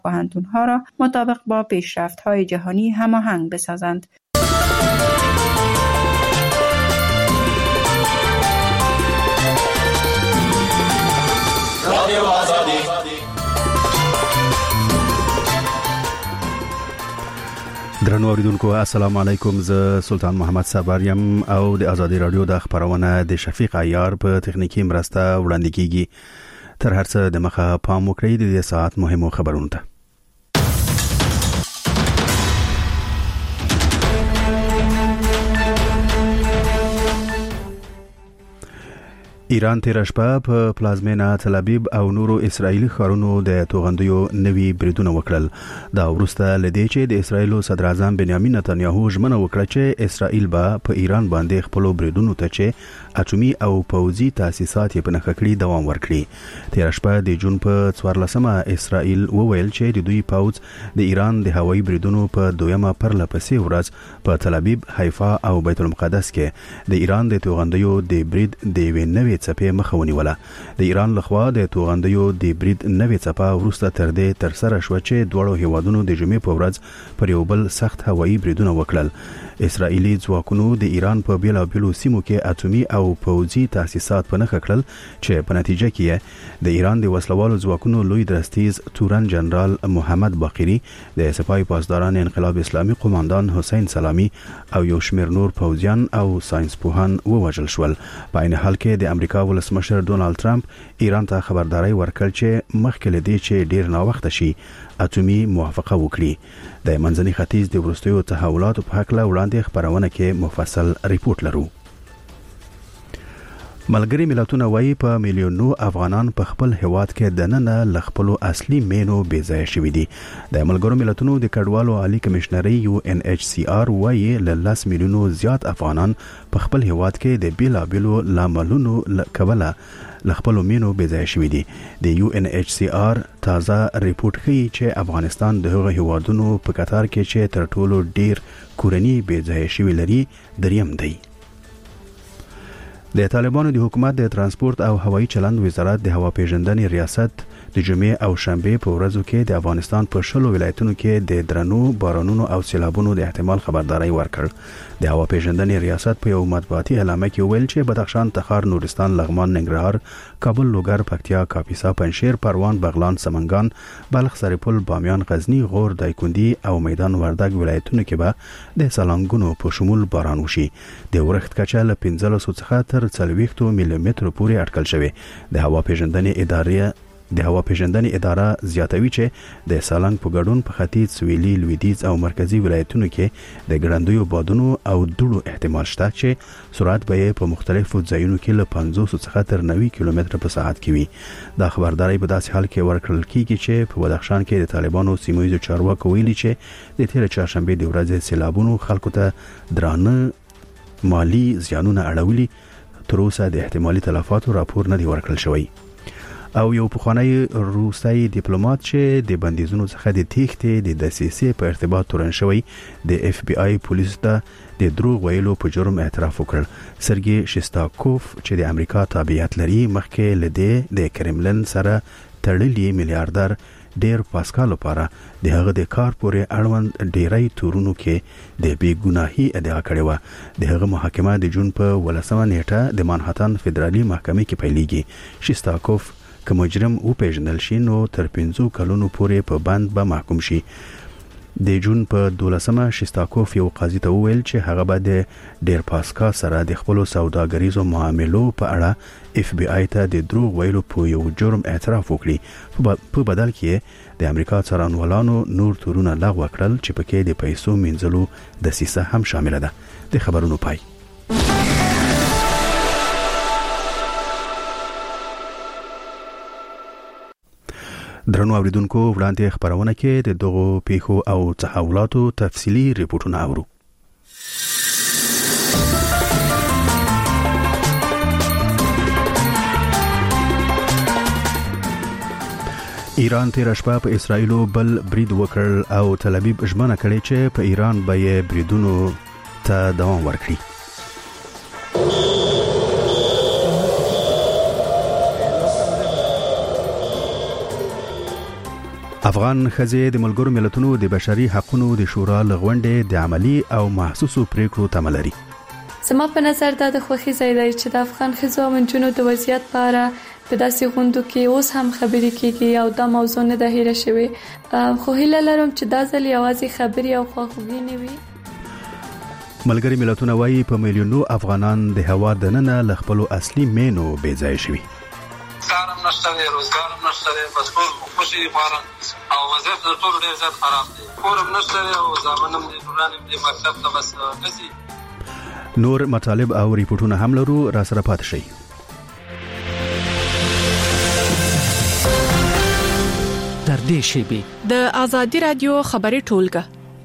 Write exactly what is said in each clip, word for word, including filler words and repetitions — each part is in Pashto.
پوهنتون‌ها را مطابق با پیشرفت‌های جهانی هماهنگ بسازند. درنو اوریدونکو السلام علیکم، ز سلطان محمد صبریم او د ازادي رادیو د خبرونه د شفیق عیار په تخنیکی مرسته وړاندې کیږي. تر هر څه د مخه پام وکړئ د دې ساعت مهمو خبرونو ته. ایران تیر شپه په پلازمینه تل ابیب او نورو اسرایلی ښارونو د توغندیو نوي بریدونه وکړل. دا ورسته لدې چې د اسرایلو صدر اعظم بنیامین نتانیاهو ژمنه وکړه چې اسرائیل به په ایران باندې خپل بریدونو ته چې اټومي او پوځي تاسیسات په نښه کړی دوام ورکړي. تیر شپه د جون په څوارلسمه اسرائیل وویل چې د دوی پوځ د ایران د هوایي بریدونو په دویمه پرله پسې ورځ په تل ابیب، حیفا او بیت المقدس کې د ایران د توغندیو د برید د وینوي څپې مخه ونیوله. د ایران لخوا د توغندیو د برید نوې څپه ورسته تر دې تر سره شو چې دوړو هیوادونو د جمعې په ورځ پر یو بل سخت هوایي بریدونه وکړل. اسرائیلي ځواکونو د ایران په بیلابیلو سیمو کې اټومي او پوځي تاسیسات په نښه کړل چې په نتیجه کې د ایران د وسلوالو ځواکونو لوی درستیز تورن جنرال محمد باقری، د سپاه پاسداران انقلاب اسلامي قوماندان حسین سلامی او یو شمېر نور پوځیان او ساينس پوهان ووژل شول. په عین حال کې د امریکا ولسمشر ډونالد ټرمپ ایران ته خبرداري ورکړ چې مخکې له دې چې ډیر ناوخته شي اټومي موافقه وکړي. د منځني ختیځ د وروستیو تحولاتو په حق له وړاندې خبرونه کې مفصل ریپورت لرو. ملګری ملتونه وايي په میلیونو افغانان په خپل هیواد کې دننه لخپلو اصلي مینو بې ځای شوي دي. د ملګرو ملتونو د کډوالو عالی کمشنري یو ان ایچ سی آر وايي له لس میلیونو زیات افغانان په خپل هیواد کې د بیلابیلو لاملونو کبله لخپلو مینو بې ځای شوي دي. د یو ان ایچ سی آر تازه ریپورت ښیي چې افغانستان د هغو هیوادونو په کتار کې چې تر ټولو ډیر کورنی بې ځای شوي لري دریم دی. د طالبانو د حکومت د ترانسپورت او هوایي چلند وزارت د هوا پیژندنې ریاست د جمعې او شنبه په ورځو کې د افغانستان په شلو ولایتونو کې د درنو بارانونو او سیلابونو د احتمال خبرداري ورکړ. د هوا پیژندنې ریاست په یو مطبوعاتي اعلامیه کې ویل چې بدخشان، تخار، نورستان، لغمان، ننګرهار، کابل، لوګر، پکتیا، کاپیسا، پنجشیر، پروان، بغلان، سمنګان، بلخ، سرپل، بامیان، غزنی، غور، دایکندي او میدان وردګ ولایتونو کې به د سالنګونو په شمول باران وشي. د ورښت کچه له پنځلس څخه تر څلوېښت ملي متر پورې اټکل شوی. د هوا پیژندنې ادارې د هوا پیژندنې اداره زیاتوي چې د سالنګ په ګډون په ختیځ، سویلي، لویدیځ او مرکزی ولایتونو کې د ګړندیو بادونو او دوړو احتمال شته چې سرعت به په مختلفو ځایونو کې له پنځوس څخه تر نوي کیلومتر په ساعت کې وي. دا خبرداري په داسې حال کې ورکړل کیږي چې په بدخشان کې د طالبانو سیمویزو چارواکو ویلي چې د تیر چهارشنبه د ورځې سیلابونو خلکو ته درانه مالی زیانونه اړولي. تر اوسه د احتمالي تلفاتو راپور نه دی ورکړل شوی. او یو پخوانی روسي ډیپلوماټ چې د بندیزونو څخه د تېښتې د دسیسې په ارتباط تورن شوی د اف بی آی پولیس ته د دروغ ویلو په جرم اعتراف وکړ. سرګي شستاکوف چې د امریکا تابعیت لري مخکې لدې د کرملن سره تړلې میلیارډر ډیر پاسکال لپاره د هغه د کار پورې اړوند ډیری تورونو کې د بې ګناهي ادعا کړې و. د هغه محاکمه د جون په ولسمه نیټه د مانهاتن فدرالي محکمې کې پیلېږي. شستاکوف که مجرم او پیژندل شي نو تر پنځو کلونو پورې په بند به محکوم شي. د جون په دولسمه شستاکوف یو قاضي ته وویل چې هغه به د ډیر پاسکا سره د خپل سوداګریزو معاملو په اړه اف بی آی ته د دروغ ویلو په یو جرم اعتراف وکړي. په بدل کې د امریکا څارنوالانو نور تورونه لغوه کړل چې پکې د پیسو مینځلو دسیسه هم شامل ده. د خبرونو پای. درنو اوریدونکو، وړاندې خبرونه کې د دغو پیښو او تحولاتو تفصیلی ریپورتونه اورو. ایران تیر شپه په اسرائیلو بل برید وکړ او تل ابیب ژمنه کړې چې په ایران به یې بریدونو ته دوام ورکړي. افغان ښځې د ملګرو ملتونو د بشري حقوقو د شورا لغونډې د عملی او محسوسو پریکړو تمه لري. زما په نظر دا د خوښۍ ځای دی چې د افغان ښځو او نجونو د وضعیت په اړه په داسې غونډو کې اوس هم خبرې کیږي او دا موضوع نه ده هېره شوې. خو هیله لرم چې دا ځل یوازې خبرې او خواخوږي نه وي. ملګري ملتونه وایي په میلیونو افغانان د هوا دننه له خپلو اصلي مینو بې ځای شوي. کارم نشته دی، روزګارم نشته دی، بس ټول خوشي دي غواړم او وضعیت د ټولو ډېر زیات خراب دی. کورم نشته دی او زامنم دي، لورانم دي، مکتب ته بس نه ځي. نور مطالب او ریپورتونه هم لرو، را سره پاتې شئ. در دې شیبې د آزادي رادیو خبري ټولګه.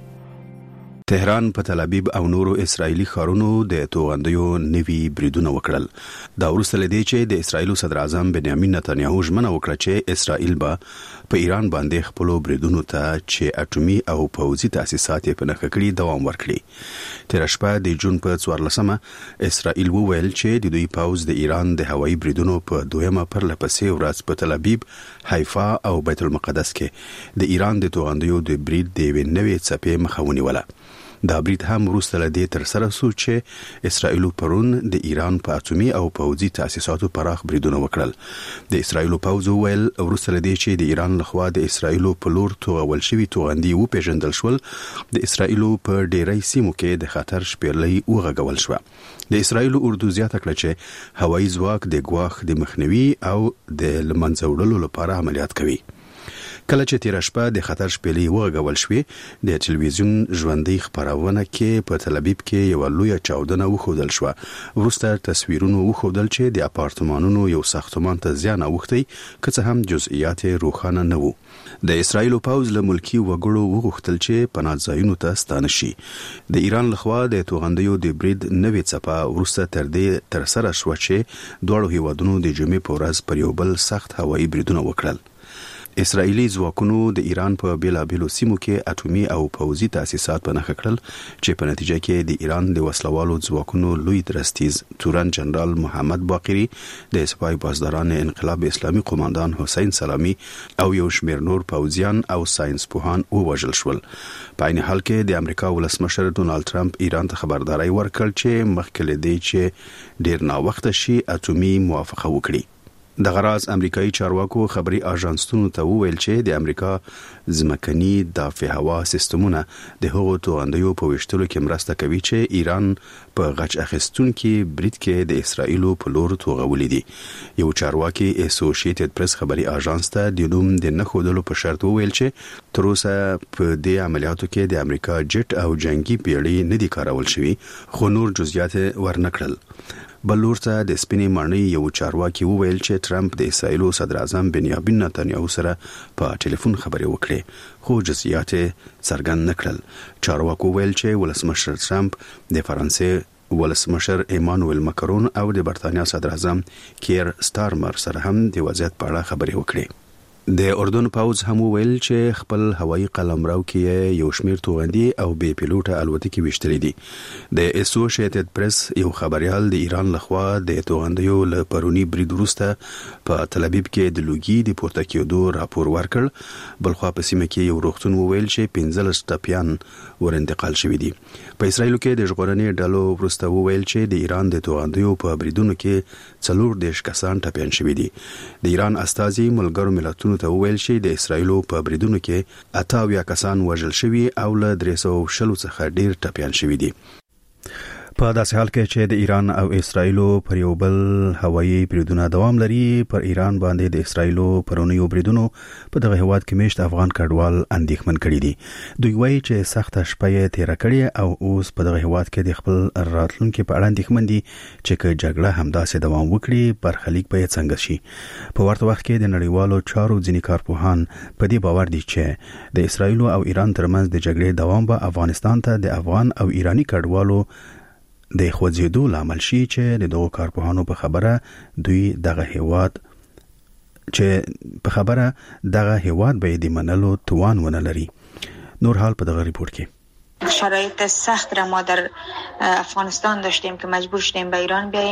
تهران په تل ابیب او نورو اسرایلی ښارونو د توغندیو نوي بریدونه وکړل. دا وروسته لدی چې د اسرایل صدر اعظم بنیامین نتنیاهو ژمنه وکړه چې اسرایل به په ایران باندې خپل بریدونو ته چې اټومي او پوځي تاسیسات په نخښه کړي دوام ورکړي. تیر شپه د جون په څوارلسمه اسرایل وویل چې د دوی پوځ د ایران د هوایي بریدونو په دویمه پرلپسې ورځ په تل ابیب، حیفا او بیت المقدس کې د ایران د توغندیو د برید د یوې نوې څپې مخه ونیوله. دا برید هم وروسته له دې تر سره شو چې اسرایل پرون د ایران په اټومي او پوځي تاسیساتو پراخ بریدونه وکړل. د اسرایل پوځ ویل وروسته له دې چې د ایران لخوا د اسرایل په لور توغول شوی توغندي و پیژندل شول، د اسرایل په ډیری سیمو کې د خطر شپېلې وغږول شو. د اسرایل اردو زیاته کړه چې هوایي ځواک د ګواښ د مخنیوي او د لمنځه وړلو لپاره عملیات کوي. کله چې تیر شپه د خطر شپېلې وغږول شوې، د ټلویزیون ژوندۍ خبرونه کې په تل ابیب کې یو لوی چاودنه وښودل شو. وروسته تصویرونه وښودل چې د اپارتمانونو یو ساختمان ته زیان اوښتی، که څه هم جزئیات روښانه نه وو. د اسرایل پوځ له ملکی وګړو وغوښتل چې پناه ځایونو ته ستانه شي. د ایران لخوا د توغندیو د برید نوې څپه وروسته تر دې تر سره شو چې دواړو هیوادونو د جمعې په ورځ پر یو بل سخت هوایي بریدونه وکړل. اسرایلی ځواکونو د ایران په بیلابیلو سیمو کې اټومي او پوځي تاسیسات په نښه کړل، چې په نتیجه کې د ایران د وسلوالو ځواکونو لوی درستیز تورن جنرال محمد باقری، د سپای بازداران انقلاب اسلامي قوماندان حسین سلامی او یو شمېر نور پوځیان او ساينس پوهان ووژل شول. په عین حال کې د امریکا ولسمشر ډونالد ټرمپ ایران ته خبرداري ورکړ چې مخکې له دې چې ډیر ناوخته شي اټومي موافقه وکړي. د غراز امریکایي چارواکو خبري اژانسونو ته وویل چې د امریکا ځمکني دافع هوا سیستمونه د هغو توغندیو په وشتلو کې مرسته کوي چې ایران په غچ اخیستونکي برید کې د اسرایل په لور توغولې دي. یو چارواکي اسوسییټډ پریس خبري اژانس ته د نوم د نه ښودلو په شرط وویل چې تر اوسه په دې عملیاتو کې د امریکا جټ او جنگي پیړۍ نه دي کارول شوي، خو نور جزئیات ورنکړل. بلور ته د سپینې ماڼۍ یو چارواکي وویل چې ټرمپ د اسرایل صدر اعظم بنیامین نتنیاهو سره په ټلیفون خبرې وکړې، خو جزئیات څرګند نکړل. چارواکو ویل چې ولسمشر ټرمپ د فرانسې ولسمشر ایمانوئل ماکرون او د برتانیا صدر اعظم کیر سټارمر سره هم د وضعیت په اړه خبرې وکړې. د اردن پوځ هم ویل چې خپل هوایي قلمرو کې یو شمیر توغندي او بې پیلوټه الوتکې وشتلې دي. د اسوسییټډ پریس یو خبريال د ایران لخوا د توغندیو له پرونی برید وروسته په تل ابیب کې د لوګي د پورته کېدو راپور ورکړ. بلخوا په سیمه کې یو روغتون وویل چې پنځلس ټپيان ور انتقال شوي دي. په اسرایل کې د ژغورنې ډلو وروسته وویل چې د ایران د توغندیو په بریدونو کې څلور دیش کسان ټپيان شوي دي. د ایران استازي ملګرو ملتونو ته وویل چې د اسرایل په بریدونو کې اته اویا کسان وژل شوي او له درې سوه شل څخه ډیر ټپيان شوي دي. په داسې حال کې چې د ایران او اسرایل پر یو بل هوایي بریدونه دوام لري، پر ایران باندې د اسرایل پرونیو بریدونو په دغه هواد کې مشت افغان کډوال اندېښمن کړي دي. دوی وایي چې سخت شپه یې تیر کړي او اوس په دغه هواد کې د خپل راتلونکو په اړه اندېښمن دي چې که جګړه همداسې دوام وکړي برخلیک به څنګه شي. په ورته وخت کې د نړیوالو چارو ځینې کارپوهان په دې باور دي چې د اسرایل او ایران ترمنځ د جګړې دوام به افغانستان ته د افغان او ایرانی کډوالو د خوځېدو لامل شي، چې د دغو کارپوهانو په خبره دوی دغه هیواد چې په خبره دغه هیواد به د منلو توان ونه لري. نور حال په دغه ریپورت کې شرایط سخت را ما در افغانستان داشتیم که مجبور شدیم به ایران بیاییم.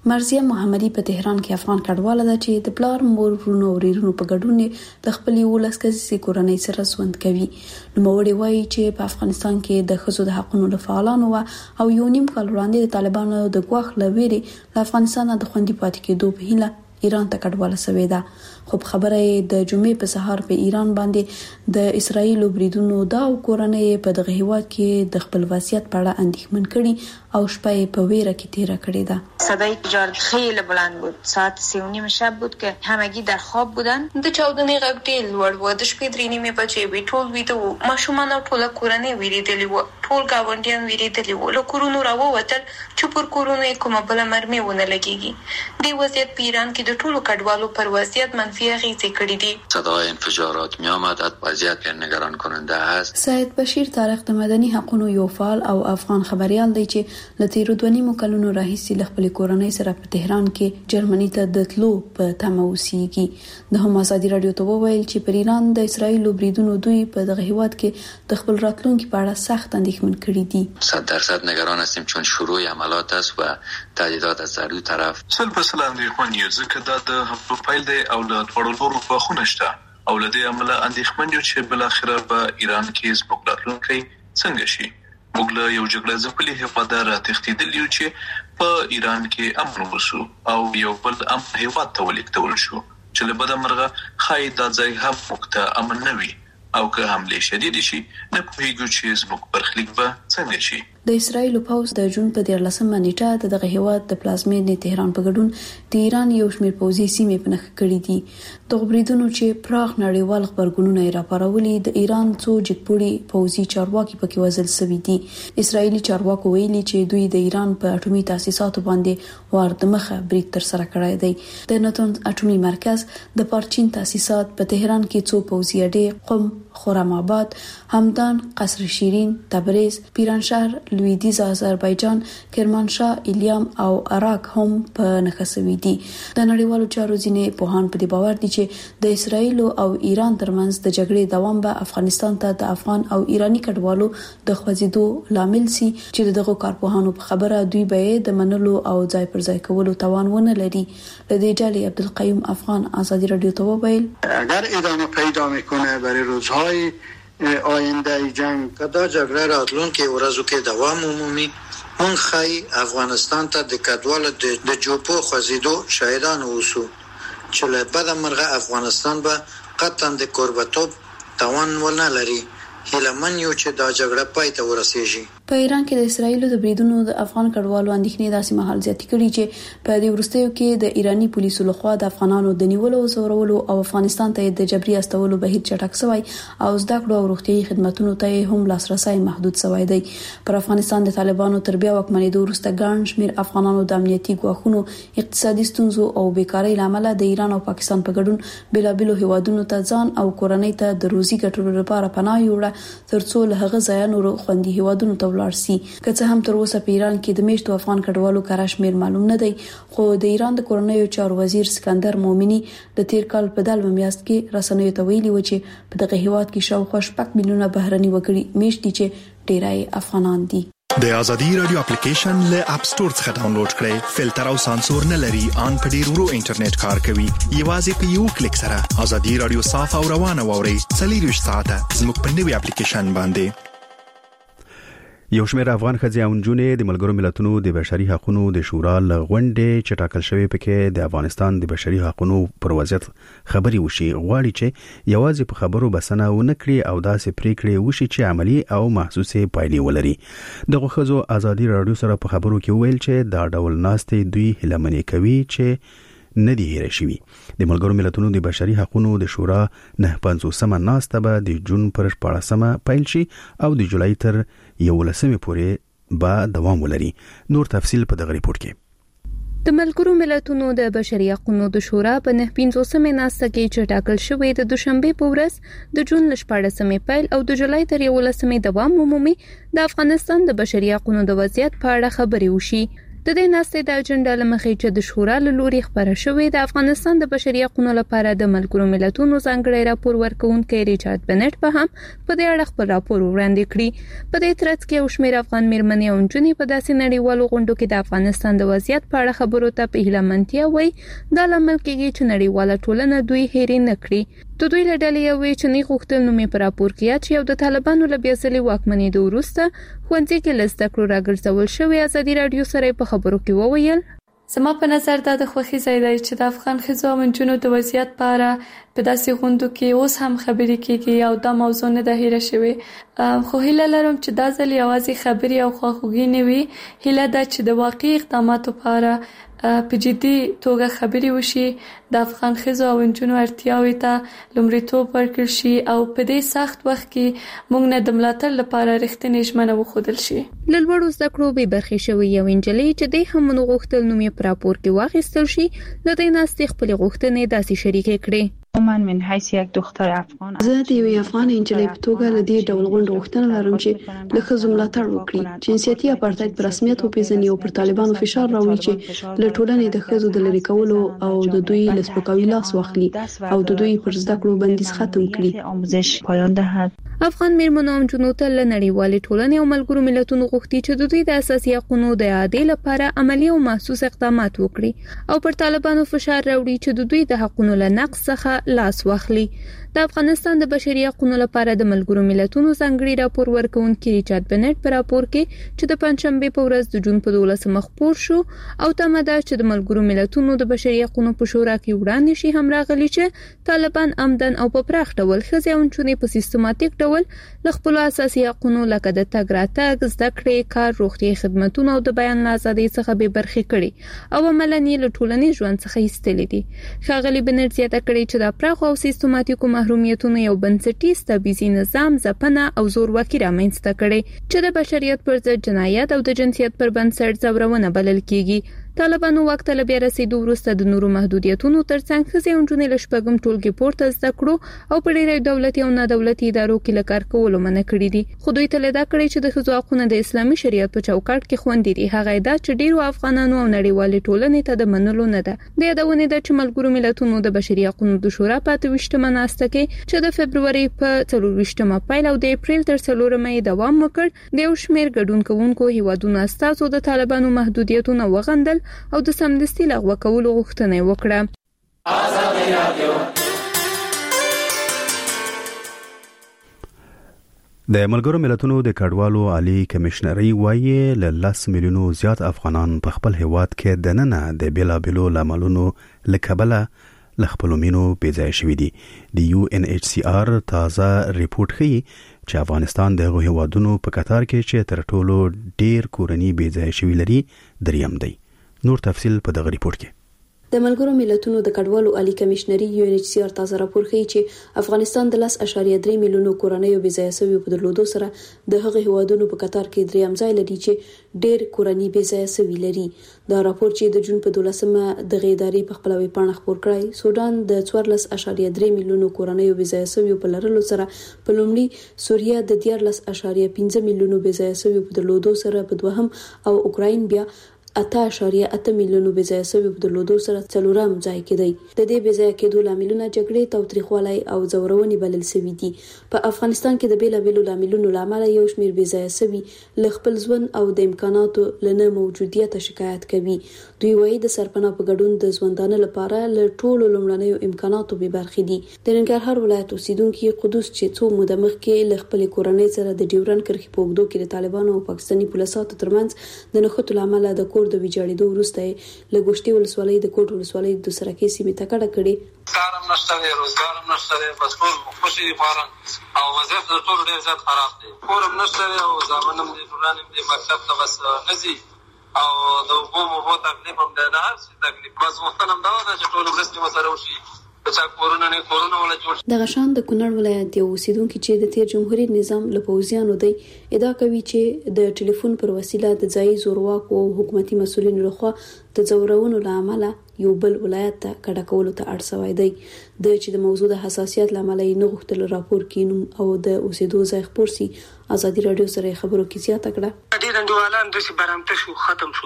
مرزیه محمدي په تهران کې افغان کډواله ده چې د پلار مور ورونو او ورونو په ګډون د خپل ولس کسي کورنۍ سره ژوند کوي. نو موري وایي چې په افغانستان کې د ښځو د حقوقو لپاره او یو نیم کال وړاندې د طالبانو د ګواښ لويري د افغانستان د خوندي پاتې کېدو په هیله ایران ته کډواله شوې ده. خو خبره د جمعې په سهار په ایران باندې د اسرایل بریدونو دا کورنۍ په دغه هیواد کې د خپل وضعیت په اړه اندېښمن کړي او شپه په ویره کې تیر کړې ده. صدای تجارت خیلی بلند بود. ساعت سه و نیم شب بود که همگی در خواب بودن. د چاودنې غږ ډېر لوړ و. د شپې درې نیمې بجې وې. ټول ویده وو. ماشومان او ټوله کورنۍ ویریدلي وو. ټول ګاونډیان ویریدلي وو. له کورونو راووتل چې پر کورونو یې کومه بله مرمۍ ونه لګېږي. دې وضعیت په ایران کې د ټولو کډوالو پر وضعیت منفي اغیزې کړې دي. صدای انفجارات می‌آمد. وضعیت نگران کننده است. سید بشیر طارق د مدني حقوقو یو فعال او افغان خبريال دی چې له تیرو دوه نیمو کلونو راهیسې له خپل کورنۍ سره په تهران کې جرمني ته د تلو په تمه اوسېږي. د هم ازادي رادیو ته وویل چې پر ایران د اسرایل بریدونو دوی په دغه هیواد کې د خپل راتلونکي په اړه سخت اندېښمن کړي دي. صد درصد نگران هستیم چون شروع عملیات است و تهدیدات از هر دو طرف. سل په سل اندېښمن یو ځکه دا د هغو پیل دی او له ټولو لورو په خونه شته او له دې عمله اندېښمن یو چې بل اخر په ایران کې زموږ راتلونکی څنګه شي. موږ له یو جګړه ځپلي هیواد راته یو چې په ایران کې امن وسو او یو بل امن هیواد ته ولیکتول شو چې له بده مرغه خای دا ځای هم وخته امن نه وي او که حمله شدید شي نه پوهیږو چې زموږ برخلیک به څنګه شي. د اسرایل پوځ د جون په دیارلسمه نیټه د دغه هیواد د پلازمینې تهران په ګډون د ایران یو شمېر پوځي سیمې په نښه کړې دي. د بریدونو چې پراخ نړیوال خبرګونونه یې راپارولي د ایران څو جګپوړي پوځي چارواکي پکې وژل شوي دي. اسرایلی چارواکو ویلي چې دوی د ایران په اټومي تاسیساتو باندې وار د مخه برید تر سره کړی دی. د ناتون اټومي مرکز د پارچین تاسیسات په تهران کې څو پوځي اډې قم، خرم آباد، همدان، قصر شیرین، تبریز، پیرانشهر، لویدیز آذربایجان، کرمانشاه، ایلیام او عراق هم په نښه شوي دي. د نړیوالو چارو ځینې پوهان په دې باور دي چې د اسرایل او ایران ترمنځ د جګړې دوام به افغانستان ته د افغان او ایرانی کډوالو د خوځېدو لامل سي چې دغه کارپوهانو په خبره دوی به د منلو او ځای پر ځای کولو توان ونه لري. لدی جالی عبدالقیوم افغان آزادی رادیو ته وویل اگر ادامه پیدا میکنه برای روزهای آینده جنگ که دا جګړه راتلونکي ورځو کې دوام عمومي مونږ خای افغانستان ته د کډوالو د جوپو خوځېدو شاهدان اوسو چې له بده مرغه افغانستان به قطعا د کوربتوب توان ونه لري. هیله من یو چې دا جګړه پای ته ورسیږي. په ایران کې د اسرایل د بریدونو د افغان کډوالو اندېښنې داسې مهال زیاتې کړي چې په دې وروستیو کې د ایرانی پولیسو لخوا د افغانانو د نیولو او زورولو او افغانستان ته د جبري استولو بهیر چټک شوی او زده کړو او روغتيایي خدماتو ته هم لاسرسي محدود شوی دی. پر افغانستان د طالبانو تر بیا واکمنېدو وروسته ګڼ شمېر افغانانو د امنیتي ګواښونو، اقتصادي ستونزو او بیکارۍ لامل د ایران او پاکستان په ګډون بېلابېلو هیوادونو ته ځان او کورنۍ ته د روزي ګټلو لپاره پناه یوړه ترڅو له هغه ځای نور خوندي هیوادونو ته سی. که څه هم تر اوسه په ایران کې د میشتو افغان کډوالو کار شمیر معلوم نه دی، خو د ایران د کورنیو چارو وزیر سکندر مومنی د تیر کال په دال میاشت کې رسنیو ته ویلي و چې په دغه هیواد کې شاوخوا شپږ میلیونه بهرني وګړي میشت دي چې ډیری افغانان دي. د ازادي رادیو اپلیکیشن له اپ ستور څخه ډاونلوډ کړئ. فلټر او سانسور نه لري، ان په ډیر ورو انټرنیټ کار کوي. یوازې په یو کلیک سره ازادي رادیو صاف او روانه ووري. څلور ساعته زموږ په نوي اپلیکیشن باندې. یو شمېر افغان ښځې او نجونې د ملګرو ملتونو د بشري حقوقو د شورا له غونډې چې ټاکل شوی پکې د افغانستان د بشري حقوقو پر وضعیت خبري وشي. غواړي چې یوازې په خبرو بسنه ونه کړي او داسې پریکړې وشي چې عملی او محسوسه پایلې ولري. دغه ښځو ازادي رادیو سره په خبرو کې ویل چې دا ډول ناستې دوی هلمنې کوي چې نه دی هېره شوي. د ملګرو ملتونو د بشري حقوقو د شورا نه پنځوسمه ناسته به د جون پر شپاړسمه پیل شي او د جولای تر یولسمې پورې به دوام ولري. نور تفصیل په دغه ریپورت کې. د ملګرو ملتونو د بشري حقوقو د شورا په نه پنځوسمه ناسته کې چې ټاکل شوی د دوشنبه په ورځ د جون ل شپاړسمې پیل او د جولای تر یولسمې دوام عمومي د افغانستان د بشري حقوقو د وضعیت په اړه خبري وشي. د دې ناستې د اجنډا لمخې چې د شورا له لوري خبره شوې د افغانستان د بشري حقوقو لپاره د ملګرو ملتونو ځانګړی راپور ورکوونکی ریچارډ بنټ په هم په دې اړه خپل راپور وړاندې کړی. په دې ترڅ کې یو شمېر افغان میرمنې او نجونې په داسې نړیوالو غونډو کې د افغانستان د وضعیت په اړه خبرو ته په هیلهمنتیا وایي دا لامل کېږي چې نړیواله ټولنه دوی هېرې نه کړي. د دوی له ډلې یوې چې نه غوښتل نومې په راپور کې یاد شي او د طالبانو له بیا ځلې واکمنېدو وروسته ښوونځي کې له زده کړو راګرځول شوی. ازادي راډیو سره په خبرو کې وویل زما په نظر دا د خوښۍ ځای دی چې د افغان ښځو او نجونو د وضعیت په اړه په داسې غونډو کې اوس هم خبرې کېږي او دا موضوع نه ده هېره شوې. خو هیله لرم چې دا ځل یوازې خبرې او خواخوږي نه وي. هیله ده چې د واقعي اقداماتو په اړه په جدي توګه خبرې وشي، د افغان ښځو او نجونو اړتیاوې ته لومړیتوب ورکړل شي او په دې سخت وخت کې موږ نه د ملاتړ لپاره رښتینې ژمنه وښودل شي. له لوړو زده کړو بې برخې شوې یو نجلۍ چې د هم غوښتل نوم یې په راپور کې واخیستل شي له دې ناستې خپلې غوښتنې داسې شریکې کړې. من من حیث یک دختر افغان زه د یوې افغان نجلۍ په توګه له دې ډول غونډو غوښتنه لرم چې له ښځو ملاتړ وکړي، جنسیتي اپارټایډ په رسمیت وپیژني او پر طالبانو فشار راوړي چې له ټولنې د ښځو د لرې کولو او د دوی له سپکاوي لاس واخلي او د دوی پر زده کړو بندیز ختم کړي. افغان میرمنو او نجونو ته له نړیوالې ټولنې او ملګرو ملتونو غوښتي چې د دوی د اساسي حقوقو د اعادې لپاره عملی او محسوس اقدامات وکړي او پر طالبانو فشار راوړي چې د دوی د حقوقو له نقض څخه لاس واخلي. د افغانستان د بشري حقوقو لپاره د ملګرو ملتونو ځانګړي راپور ورکوونکي ریچارډ بنټ په راپور کې چې د پنځشنبه په ورځ د جون په دولسمه خپور شو او تمه ده چې د ملګرو ملتونو د بشري حقوقو په شورا کې وړاندې شي هم راغلي چې طالبان عمدن او په پراخ ډول ښځې او نجونې په سیستماتیک ډول له خپل اساسي حقوقو لکه د تګ راتګ، زده کړې، کار، روغتي خدماتو او د بیان آزادۍ څخه به برخې کړي او عملاً یې له ټولنیز ژوند څخه ایستلې دي. ښاغلي بنټ زیاته کړې چې د پراخ او سیستماتیکو محرومیتونو یو بنسټیز تبعیضي نظام ځپنه او زورواکي رامنځته کړي چې د بشریت پر ضد جنایت او د جنسیت پر بنسټ ځورونه بلل کیږي. طالبانو وخت له بیا رسیدو وروسته د نورو محدودیتونو ترڅنګ ښځې او نجونې له شپږم ټولګي پورته زده کړو او په ډېرو دولتي او نه دولتي ادارو کې له کار کولو منع کړي دي. خو دوی ته دا کړی چې د ښځو حقوقونه د اسلامي شریعت په چوکاټ کې خوندي دي. هغه دا چې ډېرو افغانانو او نړیوالې ټولنې ته د منلو نه ده. د یادونه ده چې ملګرو ملتونو د بشري حقوقو د شورا په اته ویشتمه ناسته کې چې د فبرवरी په څلور ویشتمه پیل او د اپریل تر څلورمه دوام وکړ د یو شمېر ګډون کوونکو هیوادونو استازو د طالبانو محدودیتونه وغندل او د سمدستي لغوه کولو غوښتنه وکړه. ازادي رادیو د ملګرو ملتونو د کډوالو عالی کمشنري وایي له لس میلیونو زیات افغانان په خپل هیواد کې د ننه د بیلابیلو لاملونو لکبله لخپلو مینو بیځای شوي دي. د یو ان ایچ سی آر تازه ریپورت ښیي چې افغانستان د هغو هیوادونو په قطار کې چې تر ټولو ډیر کورنۍ بیځای شوي لري دریم دی. نور تفصیل په دغه ریپورت کې. د ملګرو ملتونو د کډوالو عالی کمشنري یو ان ایچ سی آر تازه راپور ښیي چې افغانستان د لس اعشاریه درې میلیونو کورنۍ بیځای شوي په درلودو سره د هغه هیوادونو په قطار کې دریم ځای لري چې ډېر کورنۍ بیځای شوي لري. دا راپور چې د جون په دولسمه د غیداري په خپل ویبپاڼه خپور کړی، سودان د څوارلس اعشاریه درې میلیونو کورنۍ بیځای شوي په لرلو سره په لومړي، سوریه د دیارلس اعشاریه پنځه میلیونو بیځای شوي په درلودو سره په دوهم او اوکراین بیا اته اعشاریه اته میلیونو بیځای شوي په درلودو سره څلورم ځای کې دی. د دې بیځای کېدو لاملونه جګړې، تاوتریخوالی او ځورونې بلل شوي دي. په افغانستان کې د بیلابیلو لاملونو لامل یو شمېر بیځای شوي له خپل ژوند او د امکاناتو لنه موجودیت شکایت کوي. دوی وایي د سرپناه په ګډون د ژوندانه لپاره له ټولو لومړنیو امکاناتو بې برخې دي. د ننګرهار ولایت اوسیدونکي قدوس چې څو موده مخکې له خپلې کورنۍ سره د ډیورنډ کرښې په اوږدو کې د طالبانو او پاکستاني پولیسو ترمنځ د نښتو له امله د کور د ویجاړېدو وروسته له ګوشتي ولسوالۍ د کوټ ولسوالۍ د سرکې سیمې ته کډه کړې. کار هم نشته دی، روزګار هم نشته دی، بس ټول خوشي دي خواره او وضعیت د ټولو ډېر زیات خراب دی. کور هم نشته دی او زامن هم دي، ټولان هم دي، مکتب ته بس نه ځي او د اوبو مبو تکلیف هم دی، د هر څه تکلیف. بس غوښتنه هم دا ده چې ټولو مرستې ورسره وشي. دغه شان د کونړ ولایت یو اوسیدونکي چې د تیر جمهوریت نظام له پوځیانو دی ادعا کوي چې د ټلیفون پر وسیله د ځایي زورواکو او حکومتي مسؤلینو لخوا د ځورونو له امله یو بل ولایت ته کډه کولو ته اړ شوی دی. د چې د موضوع د حساسیت له امله یې نه غوښتل راپور کینو او د اوسېدو ځای خپور سي. ازادي راډیو سره خبرو کې زیاته کړه. ډېر انډیوالان د برامته شو ختم شو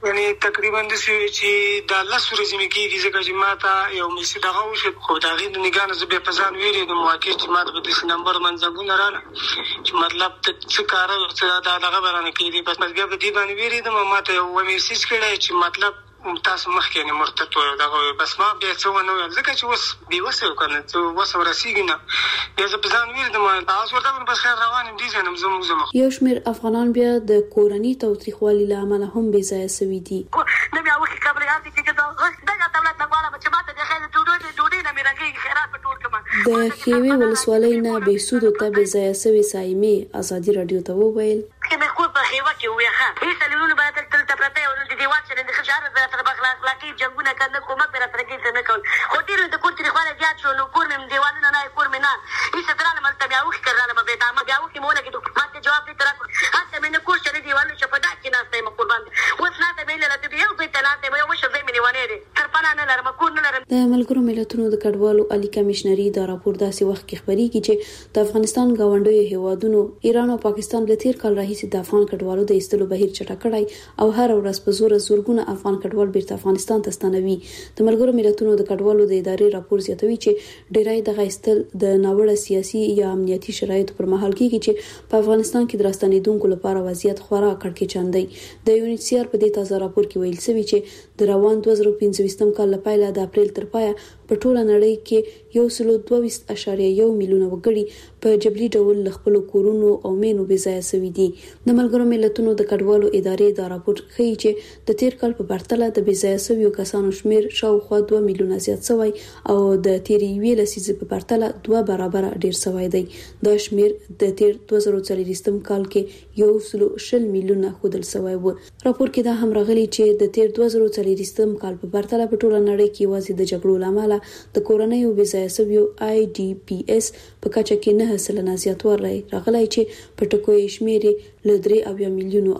یعنی تقریبا د سی چې د الله سورې زمي کېږي ځکه چې ماته یو میسي دغه وشو خو دا غي د نگانه زه به پزان ویری د مواقع چې ماته په دې نمبر منځګونه رااله چې مطلب څه کار او څه دا دغه برانه کېږي بس بیا په دې باندې ویری د ماته یو میسج کړی چې مطلب تاسو مخکې نه مرتد وو دا بس ما بیا څه ونه ویل ځکه چې اوس بي وسه وکنه چې وسه ورسیږي نه بیا زه په ځان ویل د ما تاسو ورته بس خیر روان دي زنم زموږ زموږ یو شمېر افغانان بیا د کورنۍ تاوتریخوالي له امله هم بې ځایه سوي دي. نه بیا وخت خبرې دي چې دا دغه دولت دغه چې ماته د خیر ډوډۍ ډوډۍ نه میراګي خیرات په ټول کما د خیوي ولسوالۍ نه بهسود ته بې ځایه سوي سایمې ازادي رادیو ته وویل کې مې خو په خیوه کې وې ښه هیڅ لونه باید تل ته پرته او د دیوال سره د خجارت به تر بخلا اخلاقي جنگونه کنه کومک به تر کې نه کول خو ډیر د کور تاریخونه زیات شو نو کور مې دیوالونه نه کور مې نه هیڅ درانه ملته بیا وخت کړل ما به تا ما بیا وخت مونږ کې ماته جواب دې تر هڅه مې نه کور سره دیوالونه چې په دا کې ناسته مې قربان اوس نه ته مې لاته دی یو ځای ته لاته مې وښه زې مې ونه دي تر پناه نه لرم کور نه لرم. د ملګرو ملتونو د کډوالو عالی کمشنري دا راپور داسې وخت کې خبريږي چې د افغانستان غونډوي هیوادونو ایران او پاکستان له تیر کال راهیسې د افغان کډوالو د ایستلو بهیر چټکړای او هر ورځ په زور زورګونه افغان کډوال بیرته افغانستان ته ستنوي. د ملګرو ملتونو د کډوالو د ادارې راپور زیاتوي چې ډیری د غیستل د ناوړه سیاسي یا امنیتي شرایطو پر مهال کېږي چې په افغانستان کې د راستنیدونکو لپاره وضعیت خورا کړکېچن دی. د یونیسیار په دې تازه راپور کې ویل شوی چې د روان دوه زره پنځه کال لپاره د اپریل تر پایه په ټوله نړۍ کې یو سل دوه ویشت اعشاریه یو میلیونه وګړي په جبري ډول خپل کورونو او مینو بې ځایه سوي دي. د ملګرو ملتونو د کډوالو ادارې دا راپور ښیي چې د تیر کال په پرتله د بې ځایه سویو کسانو شمیر شاوخوا دوه میلیونه زیات شوی او د تیر یوې لسیزې په پرتله دوه برابر ډیر شوی دی. دا شمیر د تیر دوه زره څلوېښتم کال کې یو سل شل میلیونه ښودل شوی و. راپور کې دا هم راغلی چې د تیر دوه زره څلوېښتم کال په پرتله په ټوله نړۍ کې یوازې د جګړو له امله د کورنۍ او بې ځایه سویو آی ډي پی اس په کچه کې نه سلنه زیاتوالی راغلی چې په ټکو یې شمیر له درې اویا میلیونو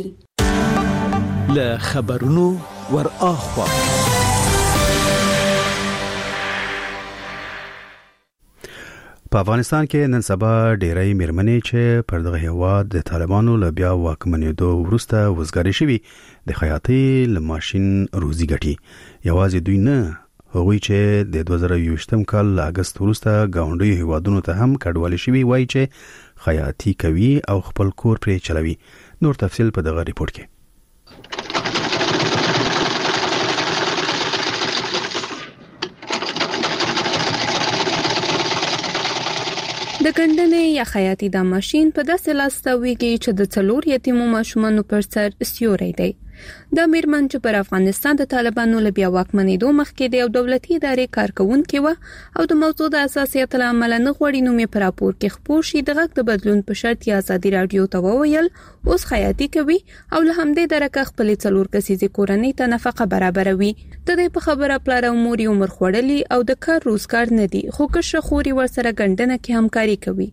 اوړي. له خبرونو ور اخوا په افغانستان کې نن سبا ډیری میرمنې چې پر دغه هیواد د طالبانو له بیا واکمنېدو وروسته وزګارې شوي د خیاطۍ له ماشین روزي ګټي. یوازې دوی نه هغوی چې د دوه زره یوویشتم کال له اګست وروسته ګاونډیو هیوادونو ته هم کډوالي شوي وایي چې خیاطي کوي او خپل کور پرې چلوي. نور تفصیل په دغه ریپورت کې. د ګندنې یا خیاطي دا ماشين په داسې لاس تاویږي چې د څلور یتیمو ماشومانو پر سر سیوری دی. د میرمن چې پر افغانستان د طالبانو له بیا واکمنېدو مخکې د یو دولتي ادارې کارکونکې و او د موضوع د اساسیت له امله نه غوړي نومې پر راپور کې خپور شي د غږ د بدلون په شرط یا ازادي رادیو ته وویل اوس خیاطي کوي او له همدې درکه خپلې څلور کسیزې کورنۍ ته نفقه برابروي. د دې په خبره پلار او مور یې عمر خوړلي او د کار روزګار نه دي خو کشه خوري ورسره ګندنه کې همکاري کوي.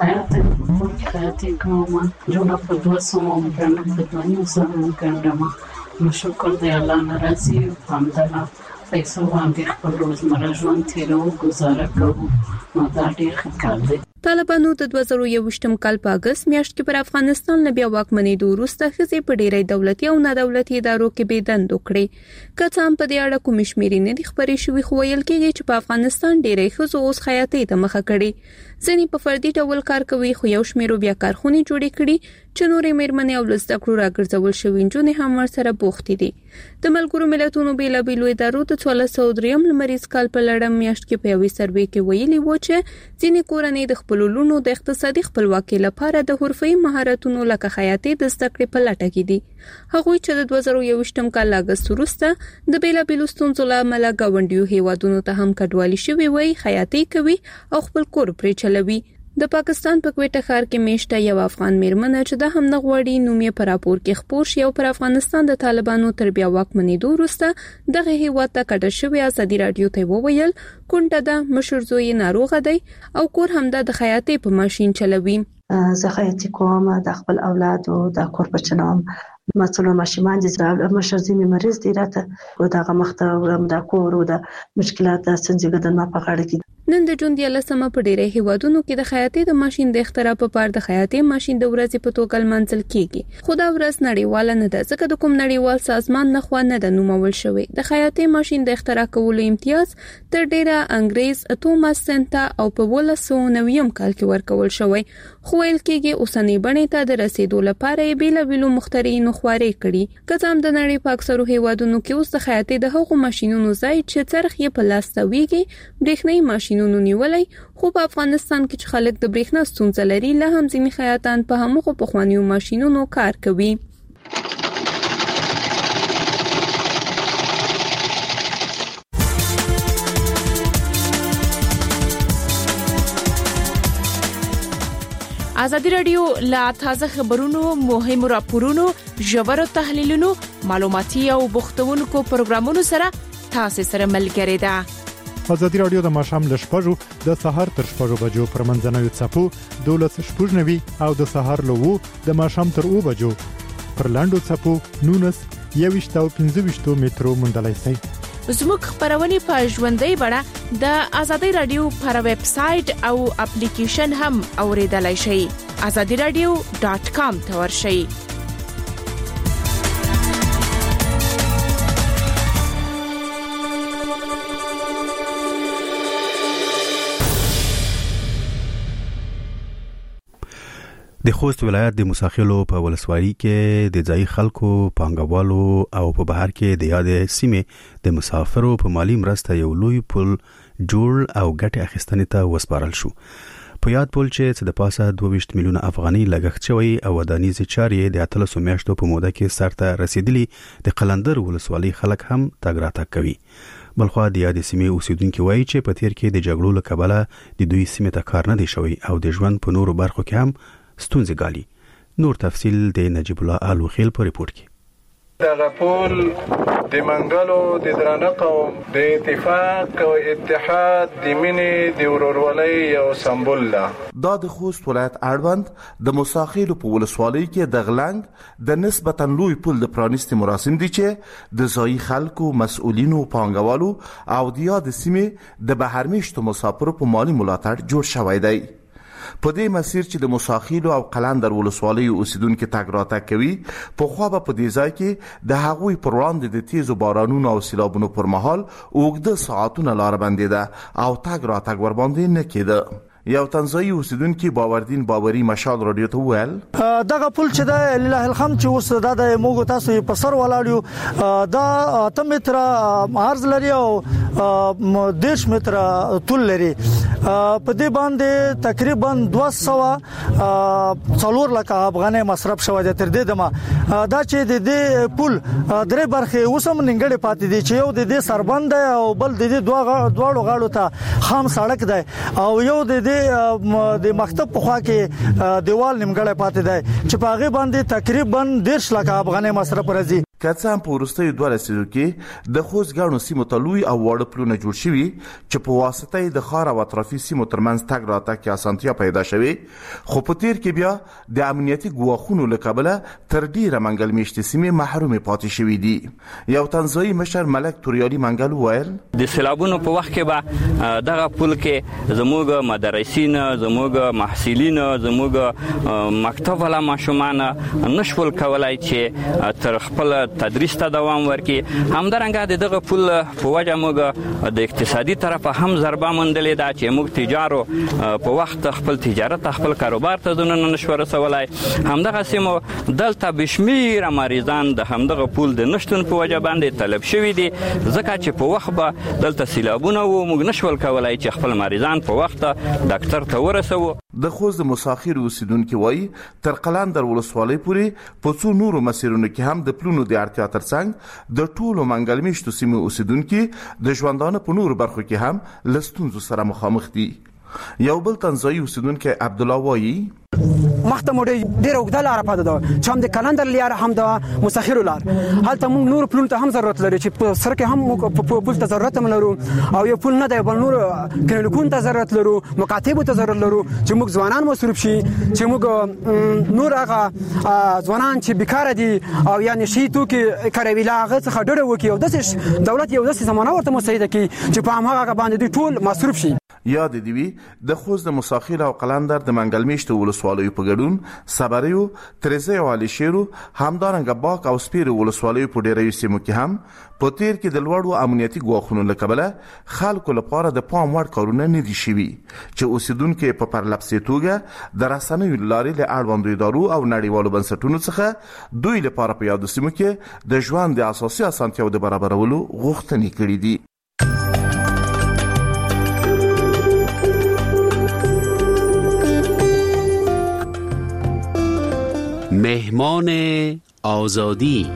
خیاطی خیاطی کوم جوړه په دوه سوه ګڼه په دوه سوه ګڼه نو شکر دی الله ناراضي همدغه پیسو باندې خپل روزمره ژوند تیرو گزاره کوو نو دا ډېر ښه کار دی. طالبانو د دوه زره یوویشتم کال په اگست میاشت کې پر افغانستان له بیا واکمنېدو وروسته ښځې په ډېری دولتي او نادولتي ادارو کې بې دندو کړې. که څه هم په دې اړه کومې شمېرې نه دي خپرې شوې خو ویل کېږي چې په افغانستان ډېری ښځو اوس خیاطۍ ته مخه کړې. ځینې په فردي ډول کار کوي خو یو شمېرو بیا کارخونې جوړې کړي چې نورې میرمنې او له زده کړو راګرځول شوي نجونې هم ورسره بوختې دي. د ملګرو ملتونو بېلابېلو ادارو د څوارلس سوه درېیم لمریز کال په لړم میاشت کې په یوې سروې کې ویلي وو چې ځینې کورنۍ د خپلو لوڼو د اقتصادي خپلواکۍ لپاره د حرفه‌ایي مهارتونو لکه خیاطۍ د زده کړې په لټه کې دي. هغوی چې د دوه زره یوویشتم کال له اګست وروسته د بېلابېلو ستونزو له امله ګاونډیو هیوادونو ته هم کډوالي شوي وایي خیاطۍ کوي او خپل کور پرې چلوي. د پاکستان په کوټه ښار کې میشته یو افغان میرمنه چې د هم نه غوړي نومې په راپور کې خپور شي او پر افغانستان د طالبانو تر بیا واکمنېدو وروسته دغه هیواد ته کډه شوی ازادي رادیو ته وویل کونډه ده مشر زوی ناروغه دی او کور همدا د خیاطۍ په ماشين چلوي. زه خیاطۍ کوم د خپل اولاد او د کور په چلوم مثلا ماشومان دي مشر زوی مریض دی راته او دغه مخته د کور او د مشکلات د سنجګدن ما په غاړه کې نن د جون د لسمه په ډیره هیوادونو کې د خیاطۍ د ماشين د اختراع په پار د خیاطۍ ماشين د ورځې په توګه منځل کیږي. خو دا ورځ نړیواله نه ده ځکه د کوم نړیوال سازمان نه خو نه د نومول شوی. د خیاطۍ ماشين د اختراع کولو امتیاز تر ډیره انګريز توماس سنتا او په ولسو نویم کال کې ورکول شوی. خو ویل کېږي اوسنۍ بڼې ته د رسیدو لپاره بیل بیل مخترعين خواري کړي. کزام د نړۍ په اکثرو هیوادونو کې اوس د خیاطۍ د هغو ماشينونو ځای چې څرخ یې په لاس تاویږي برېښنايي ماشينونو نیولای. خو په افغانستان کې چې خلک د برېښنا ستونزه لري له هم ځینې خیاطان په همغو پخوانیو ماشينونو کار کوي. ازادي رادیو لا تازه خبرونو مهم راپورونو ژور تحلیلونو معلوماتي او بوختونکو پروګرامونو سره تاسو سره ملګری ده. ازادي رادیو د ماشام ل شپږو د سحر تر شپږو بجو پر منځنوي څپو دولس شپږنوي او د سحر له وو د ماشام تر او بجو پر لاندو څپو نونس یويشت او پنځه مترو مندلای سي. زموږ خبرونه په ژوندۍ بڼه د ازادي رادیو پر ویب سټ او اپلیکیشن هم اوریدلای شئ. azadi radio dot com ته ورشئ. د خوست ولایت د موساخیلو په ولسوالۍ کې د ځای خلکو پانګوالو او په بهر کې د یاد سیمې د مسافرو په مالی مرسته یو لوی پل جوړ او ګټه اخیستنې ته وسپارل شو. په یاد پل چې د پاسه دوه ویشت میلیونه افغاني لګښت شوی او ودانیز چارې د اتلسو میاشتو په موده کې سرته رسیدلی د قلندر ولسوالۍ خلک هم تګ راتګ کوي. بلخوا د یاد سیمې اوسیدونکو وایي چې په تیر کې د جګړو له کبله د دوی سیمې ته کار نه دی شوی او د ژوند په نورو برخو کې هم ستونزې ګالي. نور تفصیل د نجیب الله الوخیل په ریپورت کې. د غپول د منګلو د درانه قوم د اتفاق او اتحاد د مینې د ورورولۍ یو سمبول ده. دا د خوست ولایت اړوند د موساخیلو په ولسوالۍ کې د غلنګ د نسبتا لوی پل د پرانیستي مراسم دي چې د ځایي خلکو مسؤلینو پانګوالو او د یاد سیمې د بهرمیشتو مسافرو په مالی ملاتړ جوړ شوی دی. په دې مسیر چې د موساخیلو او قلندر ولسوالۍ اوسیدونکو تګ راتګ کوي په خو به په دې ځای کې د هغوی پر وړاندې د تیزو بارانونو او سیلابونو پر مهال اوږده ساعتونه لار بندیده او تګ راتګ ور باندې نه کېده. یو تنزایی اوسیدونکو باوردین باوري مشال رادیو ته ویل دغه پل چې د لله الحمد چې اوس د موږ تاسو په سر ولاړو دا اته متره عرض لري او دیش متره طول لري. په دې باندې تقریبا دوه سوه څلور لکه افغانۍ مصرف شوی دی. تر دې دمه دا چې د دې پل درې برخې اوسم ننګړې پاتې دي چې یو د دې سربند دی او بل د دې دوه دواړو غاړو ته خام سړک دی او یو د دې د مکتب په خوا کې دیوال نیمګړی پاتې دی چې په هغه باندې تقریبا ډېر لکه افغانۍ مصرف راځي. کڅ هم په ورستۍ دوه لسیزو کې د خوست غاڼو سیمو ته لوی او واړه پلونه جوړ شوي چې په واسطه د خار او اطرافي سیمو ترمنځ تګ راتګ کې اسانتیا پیدا شوي. خو په تیر کې بیا د امنیتي ګواښونو له کبله تر ډیره منګل میشتي سیمې محرومې پاتې شوي دي. یو تنزایی مشر ملک توریالي منګل وویل د سیلابونو په وخت کې به دغه پل کې زموږ مدرسین زموږ محصلین زموږ مکتب والا ماشومان نشول کولای چې تر خپل تدریس ته دوام ورکړي. همدارنګه دغه پل په وجه موږ د اقتصادي طرفه هم ضربه موندلې ده چې موږ تجارو په وخت خپل تجارت خپل کاروبار ته دونه نشو رسولای. همدغه سیمو دلته بشمیر مریضان د همدغه پل د نشټون په وجه باندې طلب شوي دي ځکه چې په وخت به دلته سیلابونه وو موږ نشول کولای چې خپل مریضان په وخت ډاکټر ته ورسوو. د خوست د مساخیر اوسیدونکو وایي تر قلندر ولسوالۍ پورې په څو نورو مسیرونو کې هم د پلونو د اړتیا ترڅنګ د ټولو منګل میشتو سیمو اوسیدونکو د ژوندانه په نورو برخو کې هم له ستونزو سره مخامخ دي. یو بل تنزایی اوسیدونکو عبد الله وایي مخته مو ډیره اوږده لاره پاتې ده چې هم د کلندر لار هم د مساخرو لار هلته موږ نور پلونو ته هم ضرورت لري چې په سر کې هم موږ پل ته ضرورت هم لرو او یو پل نه دی بل نور کلینیکونو ته ضرورت لرو مکاتبو ته ضرورت لرو چې موږ ځوانان مصروف شي چې موږ نور هغه ځوانان چې بیکاره دي او یعنی شي توکي کاروي لا هغه څخه ډډه وکړي او داسې دولت یو داسې زمانه ورته مساعده کوي چې په هماغه باندې دوی ټول مصروف شي. یاد دیوی د خوست د مساخیل او قلندر د منګلمیشت ولسوالیو په ګډون صبریو ترزه او علي شیرو همدارنګه باک او سپیر ولسوالیو په ډیرو سیمو کې هم په تیر کې د لوړو امنیتي ګواښونو لکبله خلکو لپاره د پام وړ کارونه نه دي شوي چې اوسیدونکو په پرلپسې توګه د رسنیو لارې له اړوندو ادارو او نړیوالو بنسټونو څخه دوی لپاره په یاد سیمو کې د ژوند د اساسي اسانتیاو د برابرولو غوښتنې کړې دي. مهمان آزادی.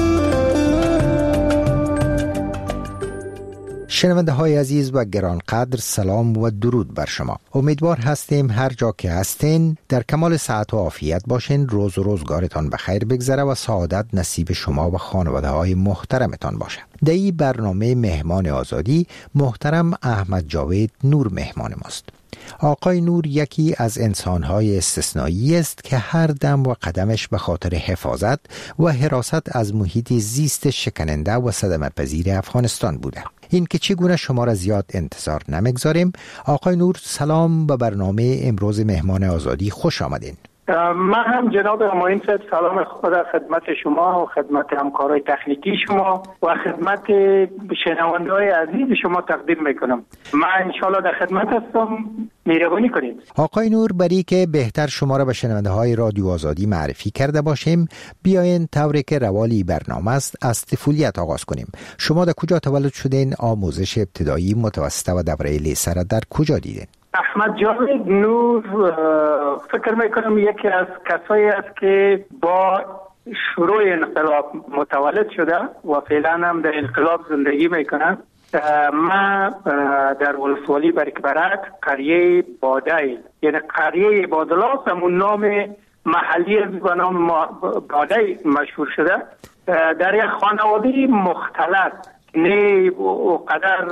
شنونده های عزیز و گرانقدر، سلام و درود بر شما. امیدوار هستیم هر جا که هستین در کمال صحت و عافیت باشین، روز و روزگارتان بخیر بگذره و سعادت نصیب شما و خانواده های محترمتان باشه. در این برنامه مهمان آزادی محترم احمد جاوید نور مهمان ماست. آقای نور یکی از انسان‌های استثنایی است که هر دم و قدمش به خاطر حفاظت و حراست از محیط زیست شکننده و صدمه‌پذیر افغانستان بوده. این که چگونه شما را زیاد انتظار نمیگذاریم. آقای نور سلام به برنامه امروز مهمان آزادی، خوش آمدین. من هم جناب اماین صاحب سلام خود خدمت شما و خدمت همکارای تکنیکی شما و خدمت شنونده‌های عزیز شما تقدیم میکنم. من انشالله در خدمت هستم، مهربانی کنید. آقای نور، برای که بهتر شما را به شنونده‌های رادیو آزادی معرفی کرده باشیم، بیاین طوری که روالی برنامه است از طفولیت آغاز کنیم. شما در کجا تولد شدین؟ آموزش ابتدایی، متوسطه و دوره لیسه را در کجا دیدین؟ احمد جاوید نور فکر میکنم یکی از کسایی است که با شروع انقلاب متولد شده و فعلا هم در انقلاب زندگی میکنه. من در ولسوالی برکبرک قریه بادای، یعنی قریه بادلاس همون نام محلی به نام بادای مشهور شده. در یک خانواده مختلط، نه او قدر